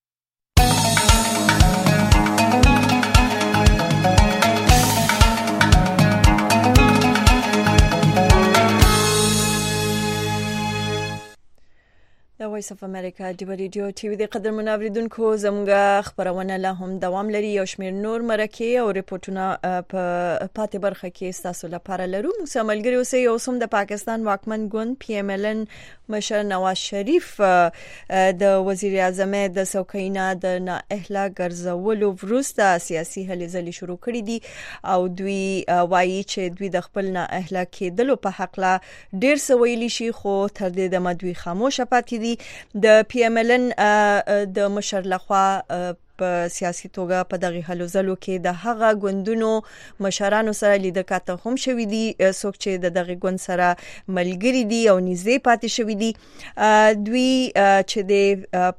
د وایس اف امریکا د ریډیو ټي وي د قدر منوریدونکو زموږه خبرونه له هم دوام لري یو شمېر نور مرکه او ریپورتونه په پاتې برخه کې تاسو لپاره لرو. موږ عملګری اوسئ او سم د پاکستان واکمن ګوند پی ام ایل ان مشر نواز شریف د وزیر اعظم د څوکۍ نه د نااهله ګرځولو وروسته سیاسي هلې ځلې شروع کړې دي او دوی وایي چې دوی د خپل نااهله کېدلو په حق لا ډیر څه ویلي شي خو تر دې د مدوي خاموشه پاتې دي د پی ام ال ان د مشر لخوا په سیاسي توګه په دغه هلو ځلو کې د هغه ګوندونو مشرانو سره لیدکاته هم شوې دي څوک چې د دغه ګوند سره ملګری دي او نږدې پاتې شوې دي دوی چې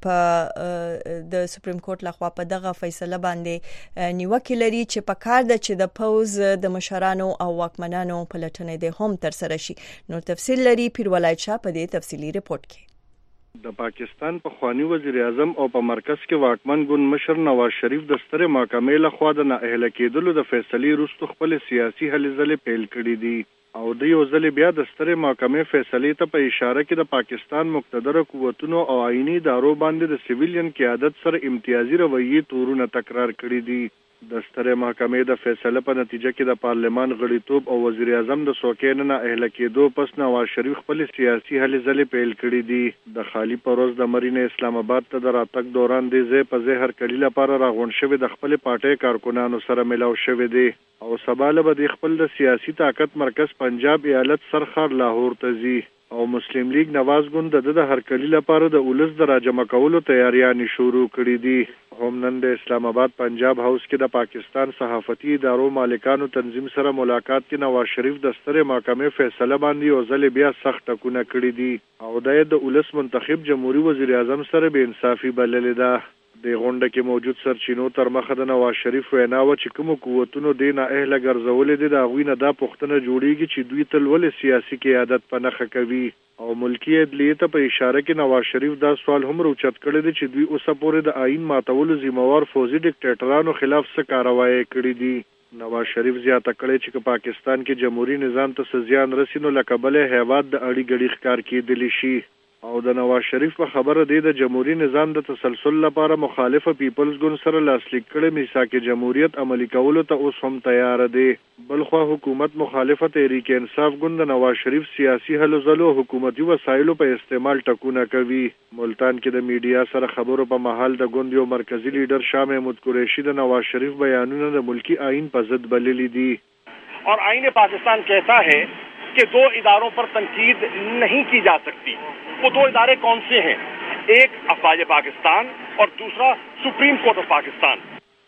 د سپریم کورټ لخوا په دغه فیصله باندې نیوکه لري چې په کار ده چې د پوز د مشرانو او واکمنانو په لټنې د هم تر سره شي. نو تفصیل لري پیر ولایت شاه په دې تفصیلی رپورت کې. د پاکستان په خوانی وزیر اعظم او په مرکز کې واکمن ګوند مشر نواز شریف د ستره محکمې لخوا د نااهله کېدلو د فیصلې وروسته خپل سیاسي هلې ځلې پیل کړې دي او د یو ځل بیا د ستره محکمې فیصلې ته په اشاره کې د پاکستان مقتدر قوتونو او آئینی ادارو باندې د سیویلین قیادت سره امتیازي رویې تورونه تکرار کړي دي. د ستره محکمې د فیصله په نتیجه کې د پارلمان غړیتوب او وزیر اعظم د څوکۍ نه اهله کېدو پس نواز شریف خپل سیاسي هلې ځلې پیل کړې دي. د خالی پروز د مرینه اسلام آباد ته د راتګ دوران د زی په زهر کلی لپاره راغون شوی د خپل پارټي کارکونانو سره ملاو شوی دی او سباله به د خپل د سیاسي طاقت مرکز پنجاب ایالت سرخار لاهور ته ځي او مسلم لیگ نواز ګوند د هرکلی لپاره د اولس د راجمع کولو تیاریانې شروع کړې دي. هم نن د اسلام آباد پنجاب هاوس کې د پاکستان صحافتي ادارو مالکانو تنظیم سره ملاقات کې نواز شریف د ستره محکمې فیصله باندې یو ځل بیا سخت ټکونه کړې دي او د اولس منتخب جمهوریت وزیر اعظم سره بے انصافي بللې ده. د غونډه کې موجود سرچینو تر مخه د نواز شریف وینا و چې کوم قوتونو د نااهله ګرځولې دي د غوینه دا پښتنه جوړیږي چې دوی تل ولې سیاسي قیادت په نخښه کوي او ملکی عدلیه ته په اشاره کې نواز شریف دا سوال هم روچت کړی دی چې دوی اوسه پورې د آئین ماتولو ذمہوار فوزي ډیکټیټرانو خلاف څه کاروایی کړې دي. نواز شریف زیاته کړی چې پاکستان کې جمهوریت نظام ته زیان رسینو لکبل هیواد د اړي غړي ښکار کېدلی شي او د نواز شریف په خبره دی د جمهوریت نظام د تسلسل لپاره مخالفه پیپلز ګوند سره لاسلیک کړي میثاق جمهوریت عملی کولو ته اوس هم تیار دی. بلخو حکومت مخالفه تحریک انصاف ګوند د نواز شریف سیاسي هلو ځلو حکومتي وسایلو په استعمال ټکونه کوي. ملتان کې د میډیا سره خبرو په محل د ګوند یو مرکزی لیډر شاه محمود قریشی د نواز شریف بیانونه د ملکی آئین په ضد بللی دي. और आईन पाकिस्तान कहता है कि दो इदारों पर तनकीद नहीं की जा सकती. वो दो इदारे कौन से हैं? एक अफवाज पाकिस्तान और दूसरा सुप्रीम कोर्ट ऑफ पाकिस्तान.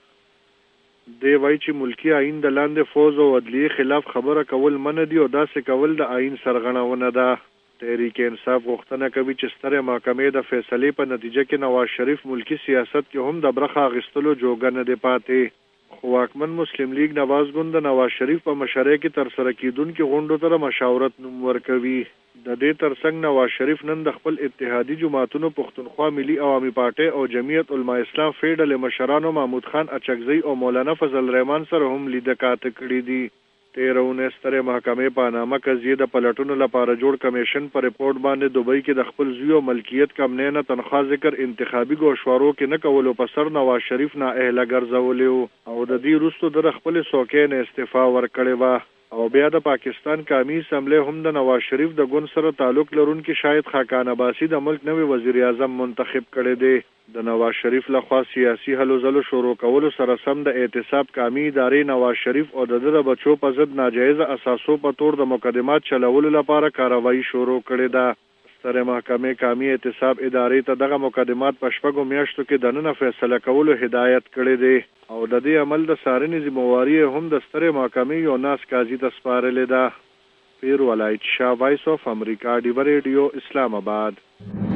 دی وایي چې ملکی آئین د لاندې فوز او عدلیه خلاف خبره کول منع دي او داسې کول د آئین سرغړونه ده. تحریک انصاف غوښتنه کوي چې ستره محکمې د فیصلې په نتیجه کې نواز شریف ملکی سیاست کې هم د برخه اخیستلو جوګه نه دی پاتې. واکمن مسلم لیگ نواز ګوند د نواز شریف په مشرۍ کې تر سره کیدونکو غونډو ته مشاورت نوم ورکوي. د دې ترڅنګ نواز شریف نن د خپل اتحادی جماعتونو پښتونخوا ملي عوامي پارټي او جمعیت علماء اسلام فیډل مشرانو محمود خان اچکزئی او مولانا فضل الرحمن سره هم لیدکات کړي دي. 13 ستره محکمې په نامه قضیه د پلټونو لپاره جوړ کمیشن پر رپورت باندې دوبۍ کې د خپل زوی او ملکیت کم نه تنخوا ذکر انتخابي گوشوارو کې نه کولو په سر نواز شریف نه اهله ګرځولیو او د دې وروسته د خپل څوکۍ نه استعفا ورکړې و او بیا د پاکستان قومي اسمبلی هم د نواز شریف د ګوند سره تعلق لرونکي شاهد خاقان عباسی د ملک نوی وزیر اعظم منتخب کړي دي. د نواز شریف لخوا سیاسي هلو ځلو شروع کولو سره سم د اعتصاب قومي ادارې نواز شریف او د بچو په ضد ناجایز اساسو په تور د مقدمات چلولو لپاره کاروایی شروع کړې ده. ستره محکمې قومي اعتصاب ادارې ته دغه مقدمات په شپږو میاشتو کې د نن فیصله کولو هدایت کړی دی او د دې عمل د څارنې ذمہواری هم د ستره محکمې یو ناس قاضي ته سپارلې ده. پیر ولایت شاه، وایس اف امریکا، ډیو ریډیو، اسلام آباد.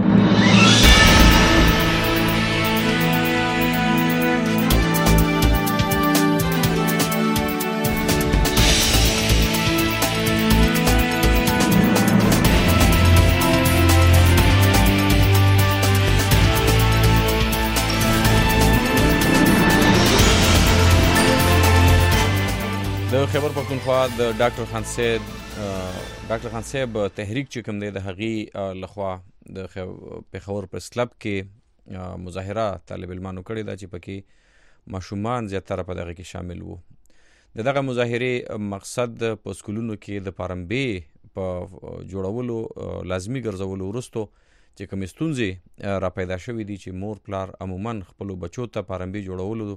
د خیبر پښتونخوا د ډاکټر خان صاحب تحریک چې کوم دی د هغې لخوا د پېښور پریس کلب کې مظاهره طالب علمانو کړې ده چې پکې ماشومان زیاتره په دغه کې شامل وو. د دغه مظاهرې مقصد په سکولونو کې د پارمبې په جوړولو لازمی ګرځولو وروسته چې کومې ستونزې را پیدا شوې دي چې مور پلار عموما خپلو بچو ته پارمبي جوړولو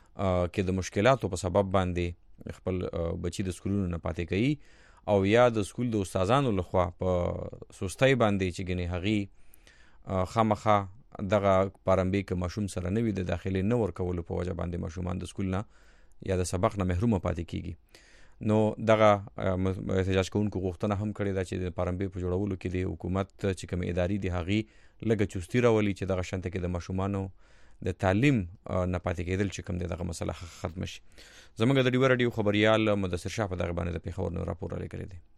کې د مشکلاتو په سبب باندې خپل بچي د سکولونو نه پاتې کوي او یا د سکول د استادانو لخوا په سستۍ باندې چې ګنې هغې خامخا دغه پارمبي که ماشوم سره نه وي د داخلې نه ورکولو په وجه باندې ماشومان د سکول نه یا د سبق نه محرومه پاتې کیږي. نو دغه احتجاج کوونکو غوښتنه هم کړې ده چې د پارمبي په جوړولو کې د حکومت چې کومې ادارې دي هغې لږه چستی راولي چې دغه شانته کې د ماشومانو د تعلیم نه پاتې کېدل چې کوم دی دغه مسله ختم شي. زموږ د ډیوه راډیو خبريال مدثر شاه په دغه باندې د پیښور نه راپور لیکلی دی.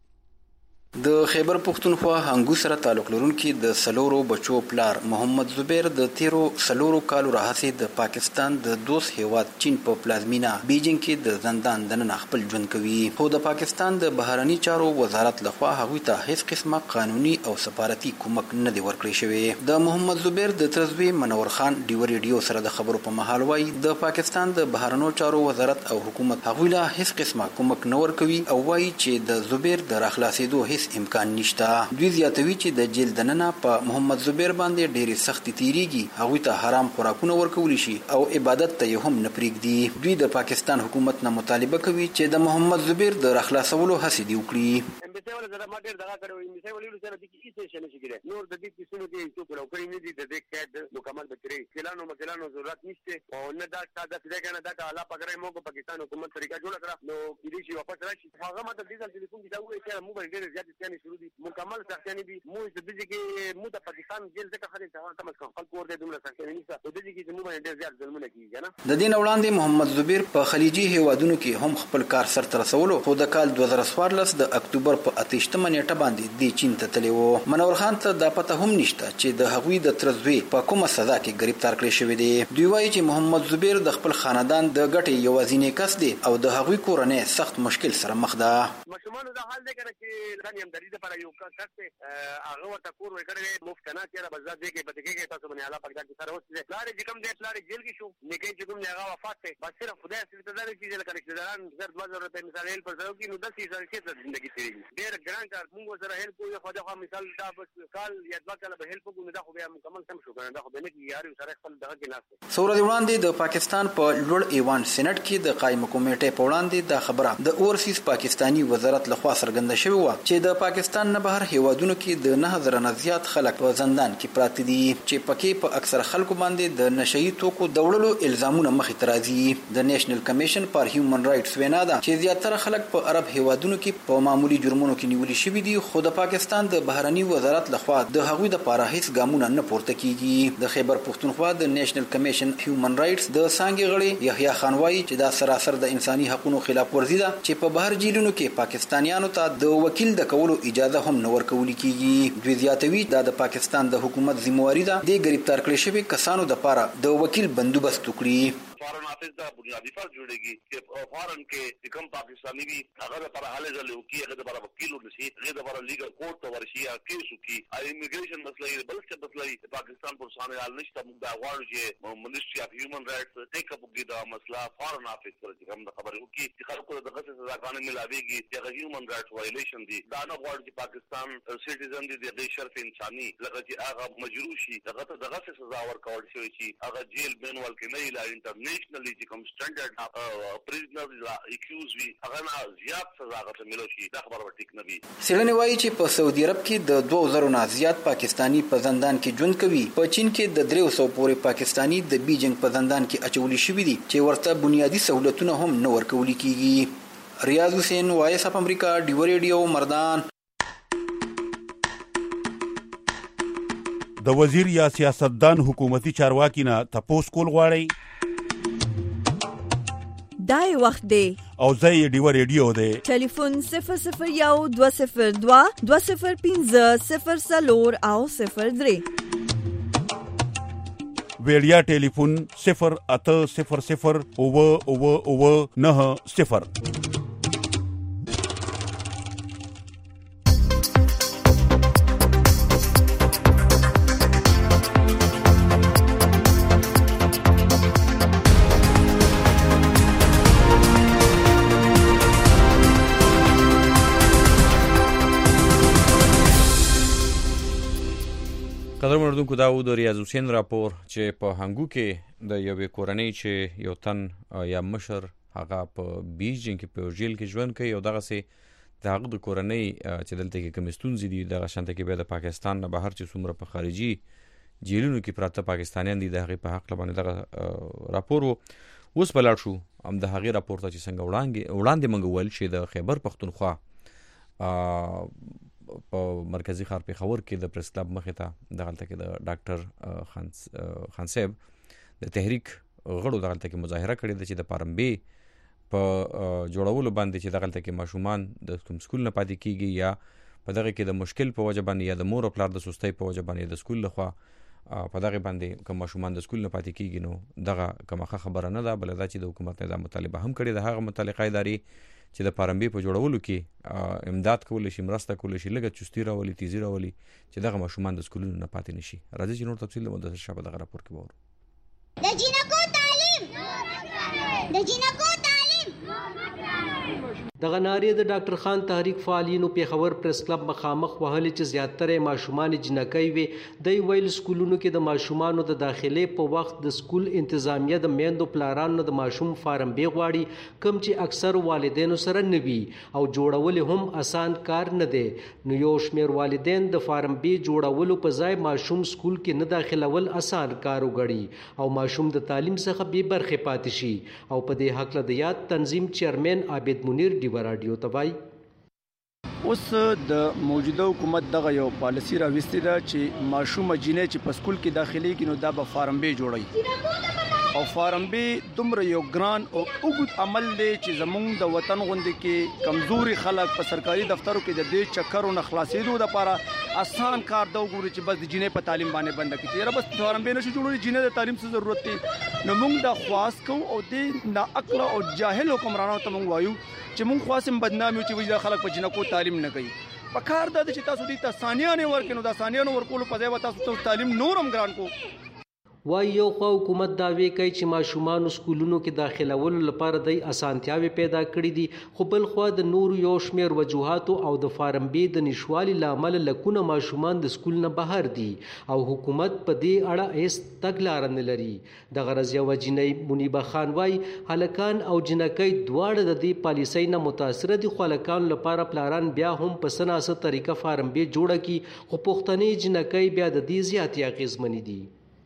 د خیبر پختونخوا هنګو سره تعلق لرونکي د سلورو بچو پلار محمد زبیر د تیرو سلورو کالو راهیسې د پاکستان د دوست هیواد چین په پلازمینا بیجینګ کې د زندان دننه خپل ژوند کوي. خو د پاکستان د بهرنی چارو وزارت لخوا هغوی ته هیڅ قسمه قانوني او سفارتي کومک نه دی ورکړی شوی. د محمد زبیر د ترزوی منور خان ډیوه ریډیو سره د خبرو په مهال وایي د پاکستان د بهرنیو چارو وزارت او حکومت هغوی له هیڅ قسمه کومک نه ورکوي او وایي چې د زبیر د راخلاصېدو امکان نشته. دوی زیاتوي چې د جیل دننه په محمد زبیر باندې ډېرې سختي تیریږي، هغوی ته حرام خوراکونه ورکول شي او عبادت ته یې هم نه پرېږدي. دوی د پاکستان حکومت نه مطالبه کوي چې د محمد زبیر د راخلاصولو هڅې دې وکړي. ولا زړه ما ډېر دغه کړو انګلیسي ولې سره د کیسې څه نشي کېږي. نور د دې کیسو کې څه کولو کوي نه دي د دې کېد مکمل بچري کلانو ضرورت نشته او نه دا ساده څه کنه دا الله پګړې موږ پاکستان حکومت طریقه جوړ کړه نو کېدی شي واپس راشي. هغه ماته دې ټلیفون کې دا وایي چې موږ ډېر زیات څه شروع دي مکمل څه دي موږ د دې کې موږ د پاکستان جیل څخه خالي څنګه کم از کم خپل کور دې دومره څه نشته د دې کې موږ ډېر زیات ظلمونه کیږي نه. د دین وړاندې محمد زبیر په خلیجي هیوادونو کې هم خپل کار سره رسولو خو د کال 2014 د اکتوبر په 28 نیټه باندې د چین ته تللی و. منور خان ته دا پته هم نشته چې د هغوی د ترزوی په کومه سزا کې گرفتار کړی شوی دی. دوی وایي چې محمد زبیر د خپل خاندان د ګټې یوازینی کس دی او د هغوی کورنۍ سخت مشکل سره مخ ده. ماشومان د حال دی کنه چې ځان یم درې لپاره یو کس هغه ورته کور ورکړی مفت نه چې بازار دی کې پته کې تاسو باندې اعلی پاکستان کې سره اوس لارې چې کوم دی لارې جیل کې شو نکای چې کوم هغه وفات دی بس صرف خدای سره ته دا چې لکه رشتہداران زر 2000 روپے مثال هیل پر ځو کې نو 10000 کې ژوندۍ تیریږي. ډېر ګران کار موږ سره هیل کوو خو دا مثال دا بس کال یا دوه کاله به هیل کوو نو دا خو بیا مکمل سم شو کنه دا خو به نه کیږي یار سره خپل دغه کې ناس. سورج وړاندې د پاکستان په لوړ ایوان سېنات کې د قائمه کمیټې په وړاندې د خبره د اورسیز پاکستانی وزارت لخوا څرګنده شوې و چې د پاکستان نه بهر هیوادونو کې د 9000 نه زیات خلک په زندان کې پراته دي چې پکې په اکثر خلکو باندې د نشئی توکو د وړلو الزامونه مخې ته راځي. د نېشنل کمیشن فار هیومن رائټس وینا ده چې زیاتره خلک په عرب هیوادونو کې په معمولی جرمونو کې نیول شوي دي خو د پاکستان د بهرنی وزارت لخوا د هغوی د پاره هیڅ ګامونه نه پورته کیږي. د خیبر پختونخوا د نېشنل کمیشن هیومن رائټس د څانګې غړي یحیی خان وایي چې دا سراسر د انساني حقوقو خلاف ورزي ده چې په بهر جیلونو کې پاکستانیانو ته د وکیل د کولو اجازه هم نه ورکول کیږي. دوی زیاتوي د پاکستان د حکومت ذمہواری ده د گرفتار کړي شوی کسانو د پاره د وکیل بندوبست وکړي. فارن آفس دا بنیادی فرض جوړیږي چې فارن کې کوم پاکستانی وي هغه لپاره حاله ځلې وکي هغه لپاره وکیل ونشي هغه لپاره لیګل کورټ ته ورشي یا کیس وکي ایمیګریشن مسله بل څه مسله پاکستان پر سامنے حل نشته. موږ دا غواړو چې منیسټری اف هیومن رائټس ټیک اپ وکړي دا مسله فارن آفس سره چې کوم خبرې وکي چې خلکو د غصه سزا قانون ملاويږي چې هغه هیومن رائټس وایلیشن دي. دا نه غواړي چې پاکستان سټیزن دي د شرف انساني لکه چې هغه مجروح شي هغه ته د غصه سزا ورکول شي چې هغه جیل بینوال کې نه لا انټرنیشنلی چې کوم سټانډرډ پریزنرز لا اکیوز وي هغه نه زیات سزا غوښتل ملو شي دا خبره ټیک نه وي. سیړنی وایي چې په سعودي عرب کې د 2000 نه زیات پاکستانی په زندان کې ژوند کوي. په چین کې د 300 پورې پاکستانی د بیجینګ په زندان کې اچول شوي دي چې ورته بنیادی سہولتونه هم نه ورکول کیږي. ریاض حسین وایس اف امریکا ډیو ریډیو مردان. د وزیر یا سیاستدان حکومتي چارواکي نه تپوس کول غواړي دای وخت دی او زه ډیو ریډیو دی ټلیفون 001 202 205 0 او 03 ویډیا ټلیفون 0800 او 90. اوریدونکو دا و د ریاض حسین راپور چې په هنګو کې د یوې کورنۍ چې یو تن یا مشر هغه په بیجینګ کې په جیل کې ژوند کوي او دغسې د هغه د کورنۍ چې دلته کې کومې ستونزې دي دغه شانته کې بیا د پاکستان نه بهر چې څومره په خارجي جیلونو کې پراته پاکستانیان دي د هغې په حق باندې دغه راپور و. اوس به لاړ شو هم د هغې راپور ته چې څنګه وړاندې موږ وویل چې د خیبر پښتونخوا په مرکزي ښار پېښور کې د پریس کلب مخې ته دغلته کې د ډاکټر خان صاحب د تحریک غړو دغلته کې مظاهره کړې ده چې د پارمبې په جوړولو باندې چې دغلته کې ماشومان د کوم سکول نه پاتې کېږي یا په دغه کې د مشکل په وجه باندې یا د مور او پلار د سستۍ په وجه باندې د سکول لخوا په دغه باندې کوم ماشومان د سکول نه پاتې کېږي نو دغه کومه خبره نه ده بل دا چې د حکومت نه دا مطالبه هم کړې ده هغه متعلقه ادارې چې د پارمبې په جوړولو کې امداد کولی شي مرسته کولی شي لږه چستي راولي تیزي راولي چې دغه ماشومان د سکولونو نه پاتې نشي. راځي چې نور تفصیل د مدثر شاه په دغه راپور کې وورو. د جنکو تعلیم د جنکو دغه نارې د ډاکټر خان تحریک فعالینو پېښور پریس کلب مخامخ وهلې چې زیاتره ماشومان جنکۍ وي. د ویل سکولونو کې د ماشومانو د داخلي په وخت د سکول انتظامیه د میندو پلارانو د ماشوم فارم بی غواړي کوم چې اکثر والدینو سره نه وي او جوړول هم اسان کار نه دی. نو یو شمېر والدین د فارم بی جوړولو په ځای ماشوم سکول کې نه داخلول اسان کار وګڼي او ماشوم د تعلیم څخه بې برخې پاتې شي او په دې هکله د یاد تنظیم چیرمن عابد منیر ډیوه راډیو ته وایي. اوس د موجوده حکومت دغه یو پالیسی راوستې ده چې ماشوم جنې چې په سکول کې داخليږي نو دا به فارم بی جوړي او فارم بی دومره یو ګران او اوږد عمل دی چې زمونږ د وطن غوندې کې کمزوري خلک په سرکاري دفترو کې د دې چکرو نه خلاصېدو لپاره آسان کار دا وګوري چې بس د جنې په تعلیم باندې بند کړي یاره بس فارم بی نشي جوړولای جنې د تعلیم څه ضرورت دی. نو موږ دا خواست کوو او د ناعقل او جاهل حکمرانانو ته موږ وایو چې موږ خاصم بدنامي چې وجه خلک په جنکو تعلیم نه کوي. په کار دا چې تاسو دې ثانیانه ورکې نو دا ثانیانه ورکول په ځای تاسو تعلیم نورم ګران کو. وای یو خو حکومت داوی کوي چې ماشومان سکولونو کې داخلولو لپاره د اسانتیاوي پیدا کړې دي خو بل خو د نور یو شمیر وجوهات او د فارم بی د نشوالي لامل لکونه ماشومان د سکول نه بهر دي او حکومت په دې اړه هیڅ تګلار نه لري. د غرض یو جنۍ منیبه خان وای هلکان او جنکۍ دواړه د دې پالیسۍ نه متاثر دي خو هلکان لپاره پلاران بیا هم په سناسه طریقه فارم بی جوړه کی خو پښتنې جنکۍ بیا د دې زیات اغیزمنې دي.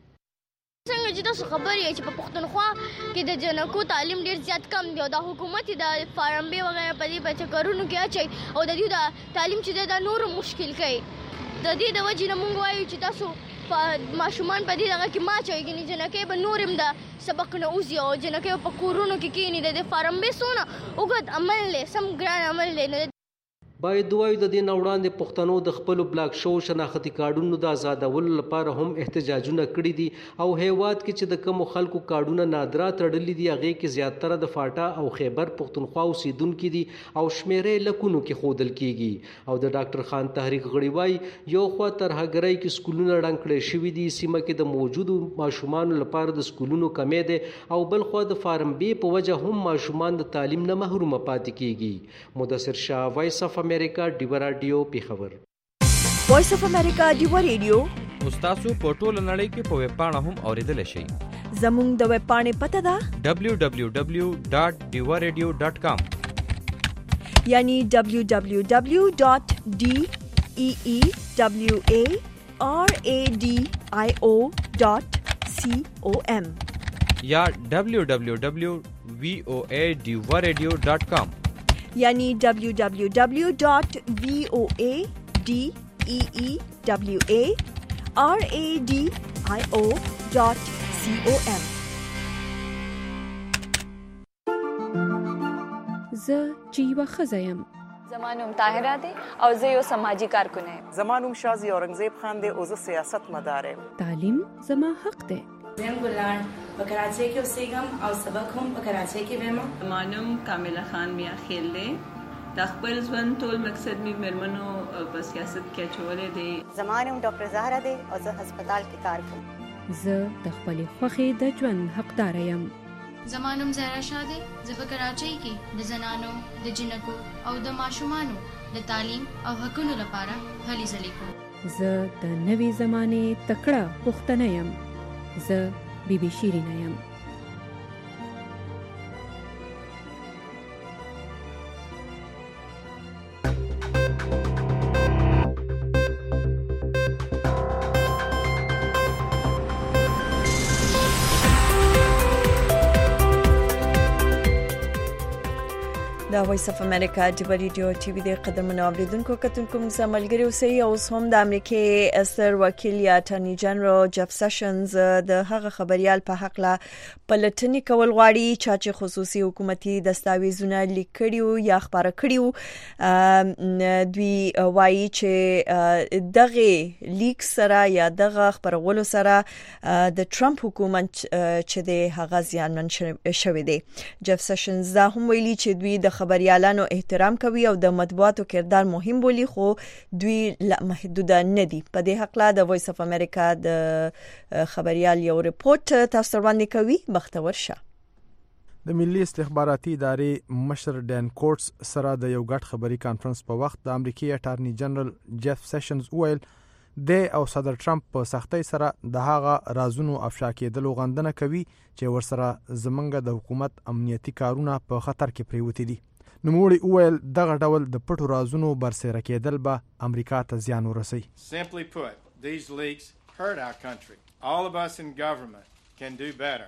څنګه چې تاسو خبر یې چې په پښتونخوا کې د جنکو تعلیم ډیر زیات کم دی او د حکومت د فارم بی وغیرہ په دې بچ کارونو کې اچي او د دې د تعلیم چې د نور مشکل کوي د دې د وجې نه مونږ وایو چې تاسو ماشومان په دې دغه کې ما چوي جنکې به نورم د سبق نه اوزي او جنکې په کورونو کې کینی د فارم بی سونه وګد عمل له سم ګران عمل له باید دوی د دې وړاندې پښتنو د خپل بلاک شو شناختی کارډونو د آزادولو لپاره هم احتجاجونه کړي دي او هیواد کې چې د کوم خلکو کارډونه نادرا تړلې دي هغه کې زیاتره د فاټا او خیبر پښتونخوا اوسیدونکو دي او شمیرې لکونو کې خودل کیږي او د ډاکټر خان تحریک غړي وای یو خو تر هغړی کې سکولونه ړنګ کړي شوې دي سیمه کې د موجودو ماشومان لپاره د سکولونو کمې ده او بل خو د فارم بی په وجه هم ماشومان د تعلیم نه محروم پاتې کیږي. مدثر شاه وایس اف امریکا ډیوه راډیو پیښور. وایس اف امریکا ډیوه ریډیو تاسو په ټوله نړۍ کې په ویب پاڼه هم اوریدلی شئ. زموږ د ویب پاڼې پته ده www.diwaradio.com یعنی www.deewaradio.com یا www.voadiwaradio.com یعنی www.voadiwaradio.com. زه چې یوه ښځه یم. زما نوم طاهره دی او زه یو سماجی کارکن یم. زما نوم شازي اورنګزیب خان دی او زه سیاست مدار یم. تعلیم زما حق دی. زم ګلان په کراچۍ کې اوسېږم او سبق هم په کراچۍ کې وایم. زما نوم کامله خان میا خیل دی. د خپل ژوند ټول مقصد می مرمنو په سیاست کې اچولې دی. زما نوم ډاکټر زهرا دی او زه هسپتال کې کار کوم. زه د خپل خوښې د ژوند حقدار یم. زما نوم زهرا شاه دی. زه په کراچۍ کې د زنانو د جنکو او د ماشومانو د تعلیم او حقوقو لپاره هلې ځلې کوم. زه د نوې زمانې تکړه پښتنه یم. زه بیبي شیرینه یم. دا وایس اف امریکا د ریډیو ټي وي د قدمونو اوریدونکو کتونکو ملګری اوسئ. اوس هم د امریکای ستر وکیل یا اټارنی جنرال جف سیشنز د هغه خبريال په حق لا پلټنې کول غواړي چې خصوصي حکومتي دستاویزونه لیکړیو یا خبره کړیو. دوی وایي چې دغه لیک سره یا دغه خبرولو سره د ټرمپ حکومت چې د هغه زیانمن شوی دی. جف سیشنز دا هم ویلي چې دوی د خبريالانو احترام کوي او د مطبوعاتو کردار مهم بولي، خو دوی محدود نه دي. په دې حق لا د وایس اف امریکا د خبريال یو ریپورت تاسو وړاندې کوي. بختور شه. د ملي استخباراتي ادارې مشر ډین کورټس سره د یو غټ خبري کانفرنس په وخت د امریکای اټارنی جنرال جف سیشنز ویل د او صدر ټرمپ په سختۍ سره د هغه رازونو افشا کېدل غندنه کوي چې ورسره زمونږ د حکومت امنیتي کارونه په خطر کې پریوتي دي. نوموړي ویل دغه ډول د پټو رازونو برسېره کېدل به امریکا ته زیان ورسوي. Simply put, these leaks hurt our country. All of us in government can do better.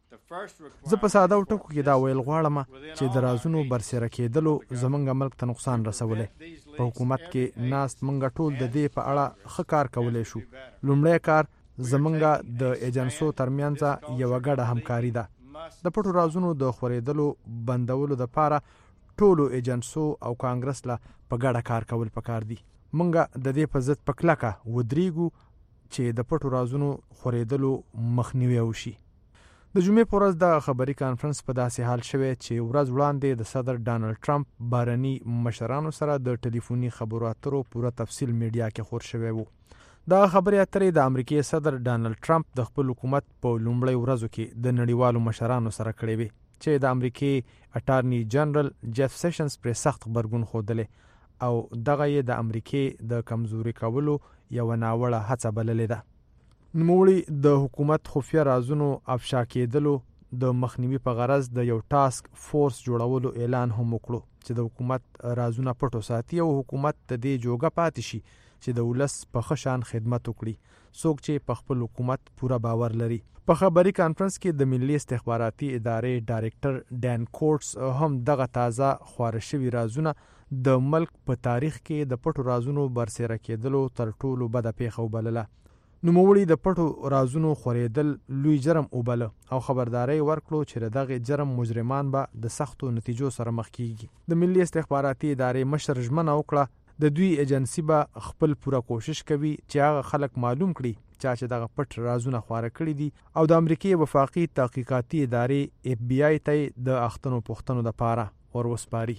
زه په ساده او ټکو کې دا ویل غواړم چې د رازونو برسېره کېدلو زمونږ ملک ته نقصان رسولې. په حکومت کې ناست مونږ ټول د دې په اړه ښه کار کولای شو. لومړی کار زمونږ د ایجنسو ترمنځ یو ګډه همکاري ده. د پټو رازونو د خورېدلو بندولو لپاره ټولو ایجنسو او کانګرس له په ګډه کار کول پکار دي. مونږ د دې په ضد په کلکه ودرېږو چې د پټو رازونو خورېدلو مخنیوي وشي. د جمعې په ورځ د خبري کانفرنس په داسې حال شوی چې ورځ وړاندې د صدر ډانلډ ټرمپ بهرني مشرانو سره د ټلیفوني خبرو اترو پوره تفصیل میډیا کې خور شوی وو. دا خبري اترې د امریکای صدر ډانلډ ټرمپ د خپل حکومت په لومړی ورځو کې د نړیوالو مشرانو سره کړې وي چې د امریکای اټارنی جنرال جف سیشنز پر سخت خبرګون خوده او دغه یې د امریکای د کمزوري کولو یو ناوړه هڅه بللې ده. نوموړي د حکومت خفیه رازونو افشا کېدلو د مخنیوي په غرض د یو ټاسک فورس جوړولو اعلان هم وکړو چې د حکومت رازونه پټو ساتي او حکومت ته دې جوګه پاتې شي چې د ولس په خشان خدمت وکړي، څوک چې په خپل حکومت پوره باور لري. په خبري کانفرنس کې د ملي استخباراتي ادارې ډایریکټر ډین کورټس هم دغه تازه خواره شوي رازونه د ملک په تاریخ کې د پټو رازونو برسېره کېدلو تر ټولو بده پیښه وبلله. نوموړي د پټو رازونو خورېدل لوی جرم وبله او خبرداري ورکړو چې دغه جرم مجرمان به د سختو نتیجو سره مخ کیږي. د ملي استخباراتي ادارې مشر ژمنه وکړه د دوی ایجنسی به خپل پوره کوشش کوي چې هغه خلک معلوم کړي چې دغه پټ رازونه خواره کړی دي او د امریکای وفاقي تحقیقاتي ادارې اف بی آی ته د اختنو پوښتنو لپاره وروسپاري.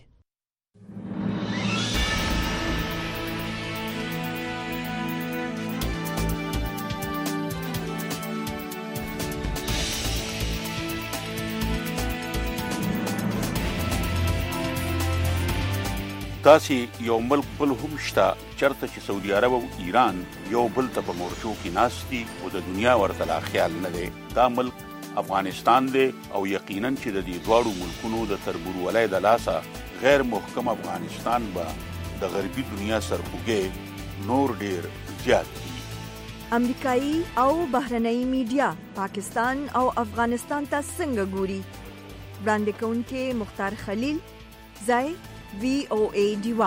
تاسې یو ملک بل هم شته چرته چې سعودي عرب او ایران یو بل ته په مورچو کې ناست دي او د دنیا ورته لا خیال نه دی. دا ملک افغانستان دی او یقینا چې د دې دواړو ملکونو د تربورولۍ د لاسه غیر محکم افغانستان به د غربي دنیا سرخوږی نور ډیر زیات دي. امریکایي او بهرنۍ میډیا پاکستان او افغانستان ته څنګه ګوري؟ وړاندې کوونکي مختار خلیل، ځای VOA دیوا.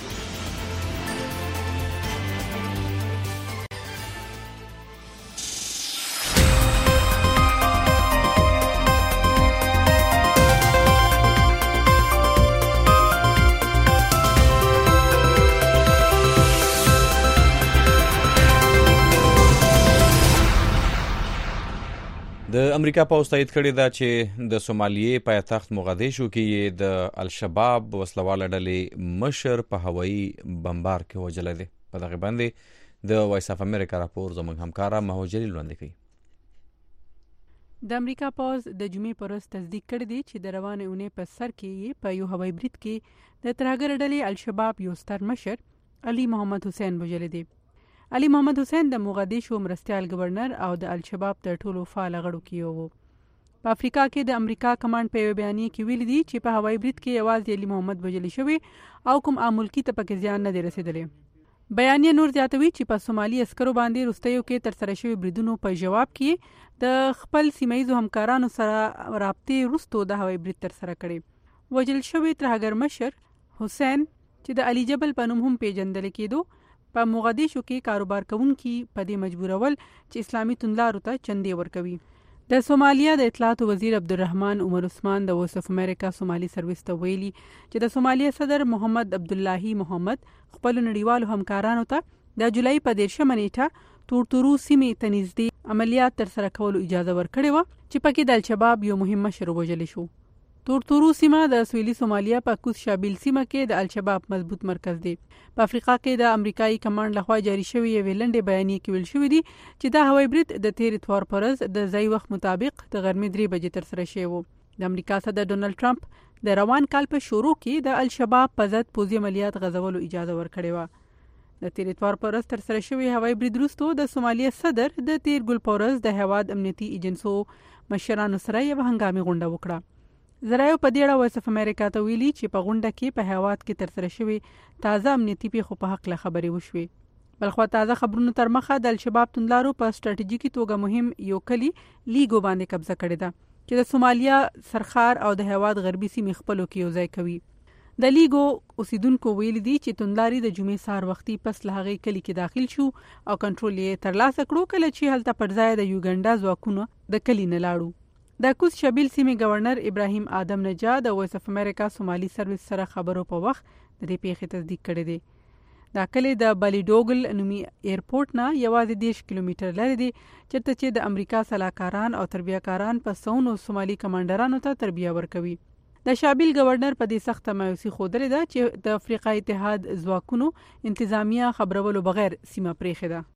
د امریکا پوځ تایید کړی دا چې د سومالیې پایتخت موغادیشو کې د الشباب وسلواله ډلې مشر په هوایي بمبار کې وژل دی. په دغه باندې د وایس اف امریکا راپور زموږ همکارا مهوجلی وړاندې کوي. د امریکا پوځ د جمعې پر ورځ تصدیق کړی دی چې د روانې اونۍ په سر کې په یو هوایي برید کې د ترهګر ډلې الشباب یو ستر مشر علي محمد حسین وژل دی. علي محمد حسین د موغدیشو مرستیال گورنر او د الشباب تر ټولو فعال غړو کې وو. په افریقا کې د امریکا کمانډ په یو بیانیه کې ویل دي چې په هوایي برید کې یوازې علي محمد وژل شوی او کوم ملکی ته پکې زیان نه دی رسیدلی. بیانیه نور زیاتوي چې په سومالي عسکرو باندې وروستیو کې ترسره شوي بریدونو په جواب کې د خپل سیمهیزو همکارانو سره رابطې وروستو د هوایي برید ترسره کړی. وژل شوی ترهګر مشر حسین چې د علي جبل په نوم هم پیژندل کېدو په موغدیشو کې کاروبار کوونکي په دې مجبورول چې اسلامي توندلارو ته چندې ورکوي. د سومالیا د اطلاعاتو وزیر عبدالرحمن عمر عثمان د وایس اف امریکا سومالي سرویس ته ویلي چې د سومالیا صدر محمد عبداللهی محمد خپل نړیوالو همکارانو ته د جولای په 13 نیټه تورتورو سیمې ته نږدې عملیات ترسره کولو اجازه ورکړې وه چې پکې د الشباب یو مهم مشر وژلی شو. تورتورو سیمه د سویلي سومالیا په کوز شابیل سیمه کې د الشباب مضبوط مرکز دی. په افریقا کې د امریکایي کمانډ لخوا جاری شوی یوې لنډې بیانیې کې ویل شوي دي چې دا هوایي برید د تیر اتوار په ورځ د ځایي وخت مطابق د غرمې 3 بجې ترسره شوی و. د امریکا صدر ډونالډ ټرمپ د روان کال په شروع کې د الشباب په ضد پوځي عملیات غځولو اجازه ورکړې وه. د تیر اتوار په ورځ ترسره شوی هوایي برید وروسته د سومالیا صدر د تیر ګل په ورځ د هیواد امنیتي ایجنسو مشرانو سره یوه هنګامي غونډه وکړه. زرایو په دې اړه وایس اف امریکا ته ویلي چې په غونډه کې په هیواد کې ترسره شوي تازه امنیتي پیښو په هکله خبرې وشوې. بلخوا تازه خبرونو تر مخه د الشباب توندلارو په ستراتیژیکي توګه مهم یو کلی لیګو باندې قبضه کړې ده چې د سومالیا سرخار او د هیواد غربي سیمې خپلو کې یو ځای کوي. د لیګو اوسیدونکو ویلي دي چې توندلاري د جمعې سهار وختي پس له هغې کلي کې داخل شو او کنټرول یې ترلاسه کړو کله چې هلته پر ځای د یوګنډا ځواکونو د کلي نه لاړو. د کوز شابیل سیمې گورنر ابراهیم آدم نجا د وایس اف امریکا سومالي سرویس سره خبرو په وخت د دې پیښې تصدیق کړی دی. دا کلی د بالیډوګل نومي ایرپورټ نه یوازې 10 کیلومتر لرې دی چېرته چې د امریکا سلاکاران او تربیه‌کاران په سونو سومالي کمانډرانو ته تربیه ورکوي. د شابیل گورنر په دې سخته مایوسي ښودلې ده چې د افریقا اتحاد ځواکونو انتظامیه خبرولو بغیر سیمه پرېښې ده.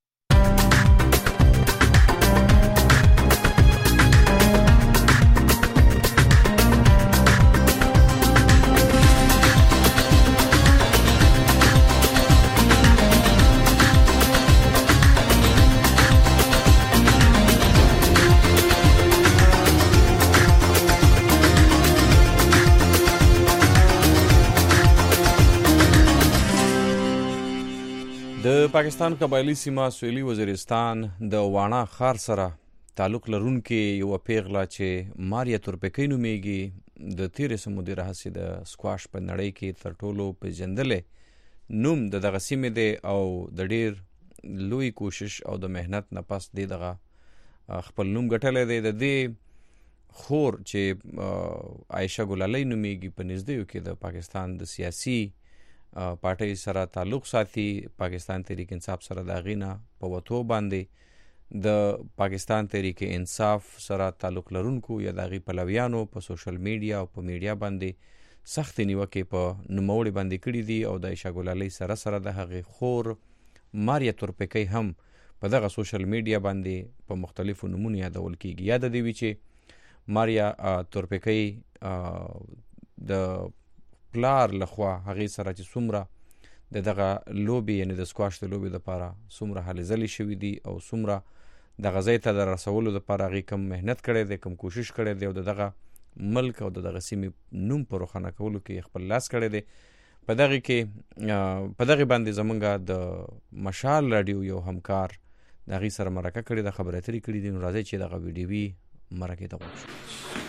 د پاکستان قبایلی سیمه سویلي وزیرستان د وانا خار سره تعلق لرونکي یو پیغله چې ماریا تورپیکۍ نومیږي د تیرې سمودې راهیسې د سکواش په نړۍ کې تر ټولو پیژندلې نوم د دغه سیمې دی او د ډیر لوی کوشش او د مهنت نه پس دی دغه خپل نوم ګټلی دی. د دې خور چې عایشه ګلالۍ نومیږي په نږدېو کې د پاکستان د سیاسي پارټۍ سره تعلق ساتي. پاکستان تحریک انصاف سره د هغې نه په وتو باندې د پاکستان تحریک انصاف سره تعلق لرونکو یا د هغې پلویانو په سوشل میډیا او په میډیا باندې سختې نیوکې په نوموړې باندې کړي دي او د عایشه ګلالۍ سره سره د هغې خور ماریا تورپیکۍ هم په دغه سوشل میډیا باندې په مختلفو نومونو یادول کېږي. یاد دې وي چې ماریا تورپیکۍ د پلار لخوا هغې سره چې څومره د دغه لوبې یعنی د سکواش د لوبې دپاره څومره هلې ځلې شوي دي او څومره دغه ځای ته د رسولو دپاره هغې کم محنت کړی دی، کم کوشش کړی دی او د دغه ملک او د دغه سیمې نوم په روښانه کولو کې خپل لاس کړی دی. په دغې باندې زمونږ د مشال راډیو یو همکار د هغې سره مرکه کړې ده، خبرې اترې کړي دي. نو راځئ چې دغه ویډیوي مرکې ته غوږ شو.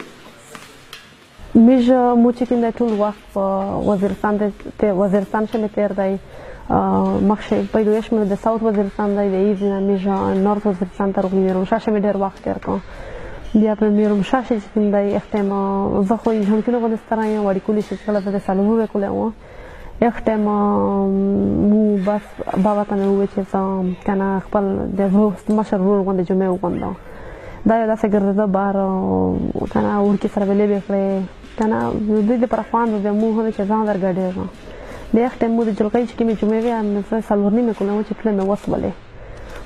مو چې کوم دی ټول وخت په وزیرستان شه مې تېر دی. مخکې پیدایش مې د ساوت وزیرستان دی، د ایز نه مې نورت وزیرستان ته راغلي. میرمشاه شه مې ډېر وخت تېر کړ. بیا په میرمشاه شه چې کوم دی اختیم زه خو همکینو غونستران یم وړي کولی چې کله زه د سالمو وکولی وم اختیم مو بس بابا ته مې وویل چې زه کنه خپل د مشر ورور غوندې جمعې وغوندم. دا یو داسې ګرځېده بهر کنه وړکي سره به لوبې کړې کنه دوی دپاره خوند و. بیا مو هم چې ځان درګډېږم. بیا اختیم مو د جلغۍ چې کومې جمعې وې زه څلور نیمې کولم چې پله مې وسولې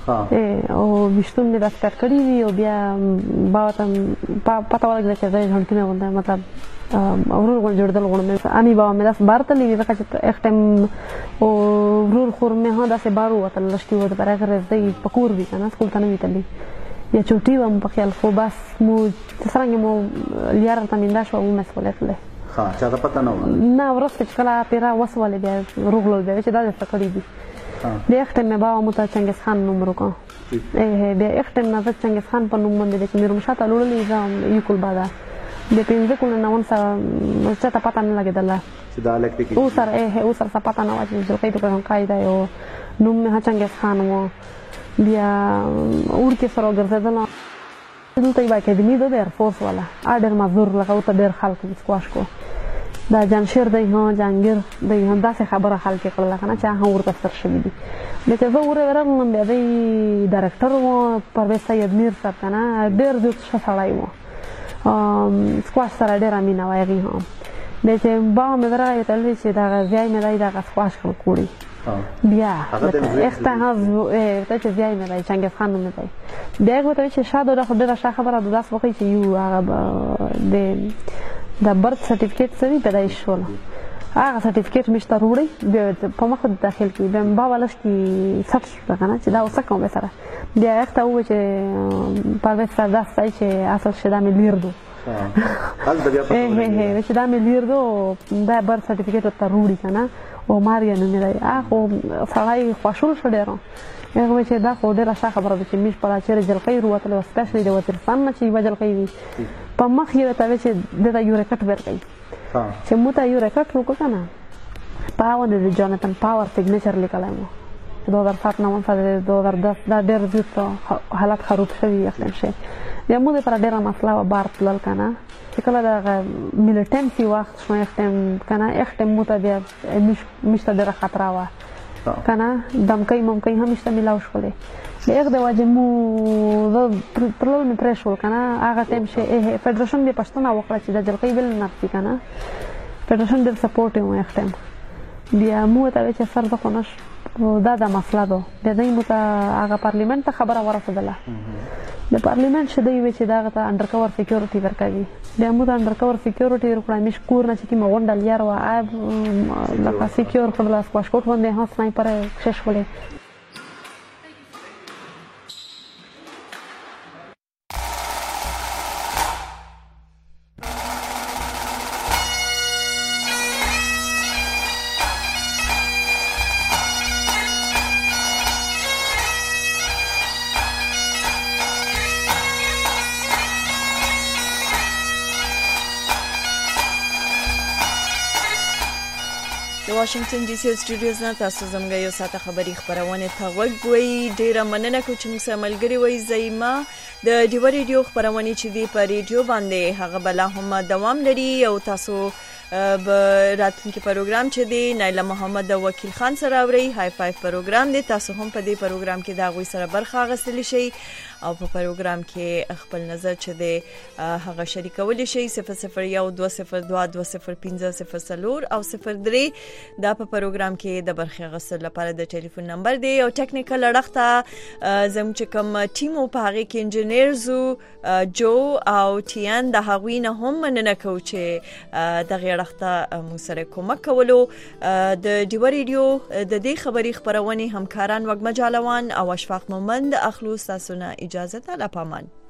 او وشتون مې داسې کټ کړي وي او بیا با ته پته ولګېده چې زه جھنټونه غونډه مطلب ورور غونډ جوړېدل غواړم اني بابا مې داسې بار تللی وي ځکه چې ایک ټایم او ورور خور مې هم داسې بار ووتل لښتي و د برابر دی په کور وي که نه سکول ته نه وي تللی یا چوټي وم په خیال خو بس مو څرنګه مو لیاره ته مینده شوه ومې سکولی تللی چاته پته نه وه نه وروسته چې کله پیره وسولې بیا روغلل بیا چې دا دې څه کړي دي بیا ایک ټایم مې بابا مو ته چنګیز خان نوم وکړه بیا ایک ټایم نه زه چنګیز خان په نوم باندې دی چې میرومشا ته لوړلې زه یوکل بادا د 15 کلونه نه څه چاته پته نه لګېدله چې دا هلک دی اوس سره څه پته نه وه چې جلکۍ ته پېژنقای دی او نوم مې چنګیز خان و بیا اوړکې سره وګرځېدله دلته یو اکیډمي ده د ایرفورس والا ډېر مزدور لکه ورته ډېر خلک سکواش کو دا جانشیر دی جهانګیر دی هم داسې خبره خلک یې کړله که نه چې هغه ورته ستر شوي دي بیا چې زه ورغلم بیا دی ډایرکټر و پرویز سید میر صاحب که نه ډېر زیات ښه سړی و سکواش سره ډېره مینه وه هغې هم بیا چې بابا مې ورغی ورته ویل چې دغه زوی مې دی دغه سکواش کوړي بیا ورته چې زوی مې دی چنګیز خان نوم مې دی بیا هغې ورته ویل چې شاده دا خو ډېره ښه خبره ده داسې وکړئ چې یو هغه د برت سرټیفیکیټ څه وي پیدایش شوله هغه سرټیفیکیټ مې شته روړئ بیا په مخ د داخل کړي بیا مې بابا لږ سټ شوله که نه چې دا اوس څه کوم بیا سره بیا هغې ته وویل چې پرویز صاحب داسې ځای چې اصل چې دا مې لیر دو چې دا مې لیر دو دا برت سرټیفیکیټ ورته روړي که نه او ماریا نومې دی هغه خو سړی خواشول شو ډېر هغه وایي چې دا خو ډېره ښه خبره ده چې موږ په چېرې جلکۍ روتلی وه سپیشلي د وزیرستان نه چې یوه جلکۍ وي په مخ یې ورته ویل چې دې ته یو ریکټ ورکوي چې موږ ته یو ریکټ وکړو که نه په هغه باندې د جانتن پاور سیګنیچر لیکلی و 2007 نه 2010 دا ډېر زیات حالت خراب شوي یخدم شي بیا موږ دپاره ډېره مسله وه بار تلل که نه چې کله دغه میلیټنسي وخت شو یخدم که نه یخدم موږ ته بیا موږ ته ډېره خطره وه که نه دمکۍ ممکۍ هم موږ ته میلاو شولې د هغې د وجې مو تلل مې پرېښول که نه هغه ټایم چې فېډریشن بیا پوښتنه وکړه چې دا جلکۍ ولې نه رسي که نه فېډریشن ډېر سپورټ و هغې ټایم بیا مو ورته ویل چې سر زه خو نه دا د مسله ده بیا دی مو ته هغه پارلیمنټ ته خبره ورسېدله د پارلیمنټ چې دی وی چې دغه ته انډر کور سیکیورټي ورکوي بیا موږ د انډر کور سیکیورټي ورکړه موږ کور نه چې کومه غونډه لیار وه لکه سیکیور کړله سکواش کوټ باندې هم سنایپر یې کښېښولې واشنگټن ډي سي سټوډیوز نه تاسو زموږ یو ساعته خبري خبرونه ته وګورئ ډیره مننه کوم چې موږ ملګری وای زېما د ډیو ریډیو خبرونه چې دی په ریډیو باندې هغه بلا هم دوام لري او تاسو به راتلونکي پروګرام چې دی نایله محمد او وکیل خان سره اوري های فایو پروګرام دی تاسو هم په دې پروګرام کې دا غوي سره برخه اخیستلی شئ او په پروګرام کې خپل نظر چې دی هغه شریکولی شئ 0012022050 او 03 دا په پروګرام کې د برخه اخیستلو لپاره د ټلیفون نمبر دی او ټیکنیکل اړخته زموږ کوم ټیم په هغه کې انجینیرزو جو او ټیان د هغوی نه هم مننه کوو چې دغه اړخته موږ سره کومک کولو د ډیو ریډیو د دې خبري خبرونه همکاران وګمجالوان او اشفاق مومند اخلو تاسو نه اجازه ته لا پامان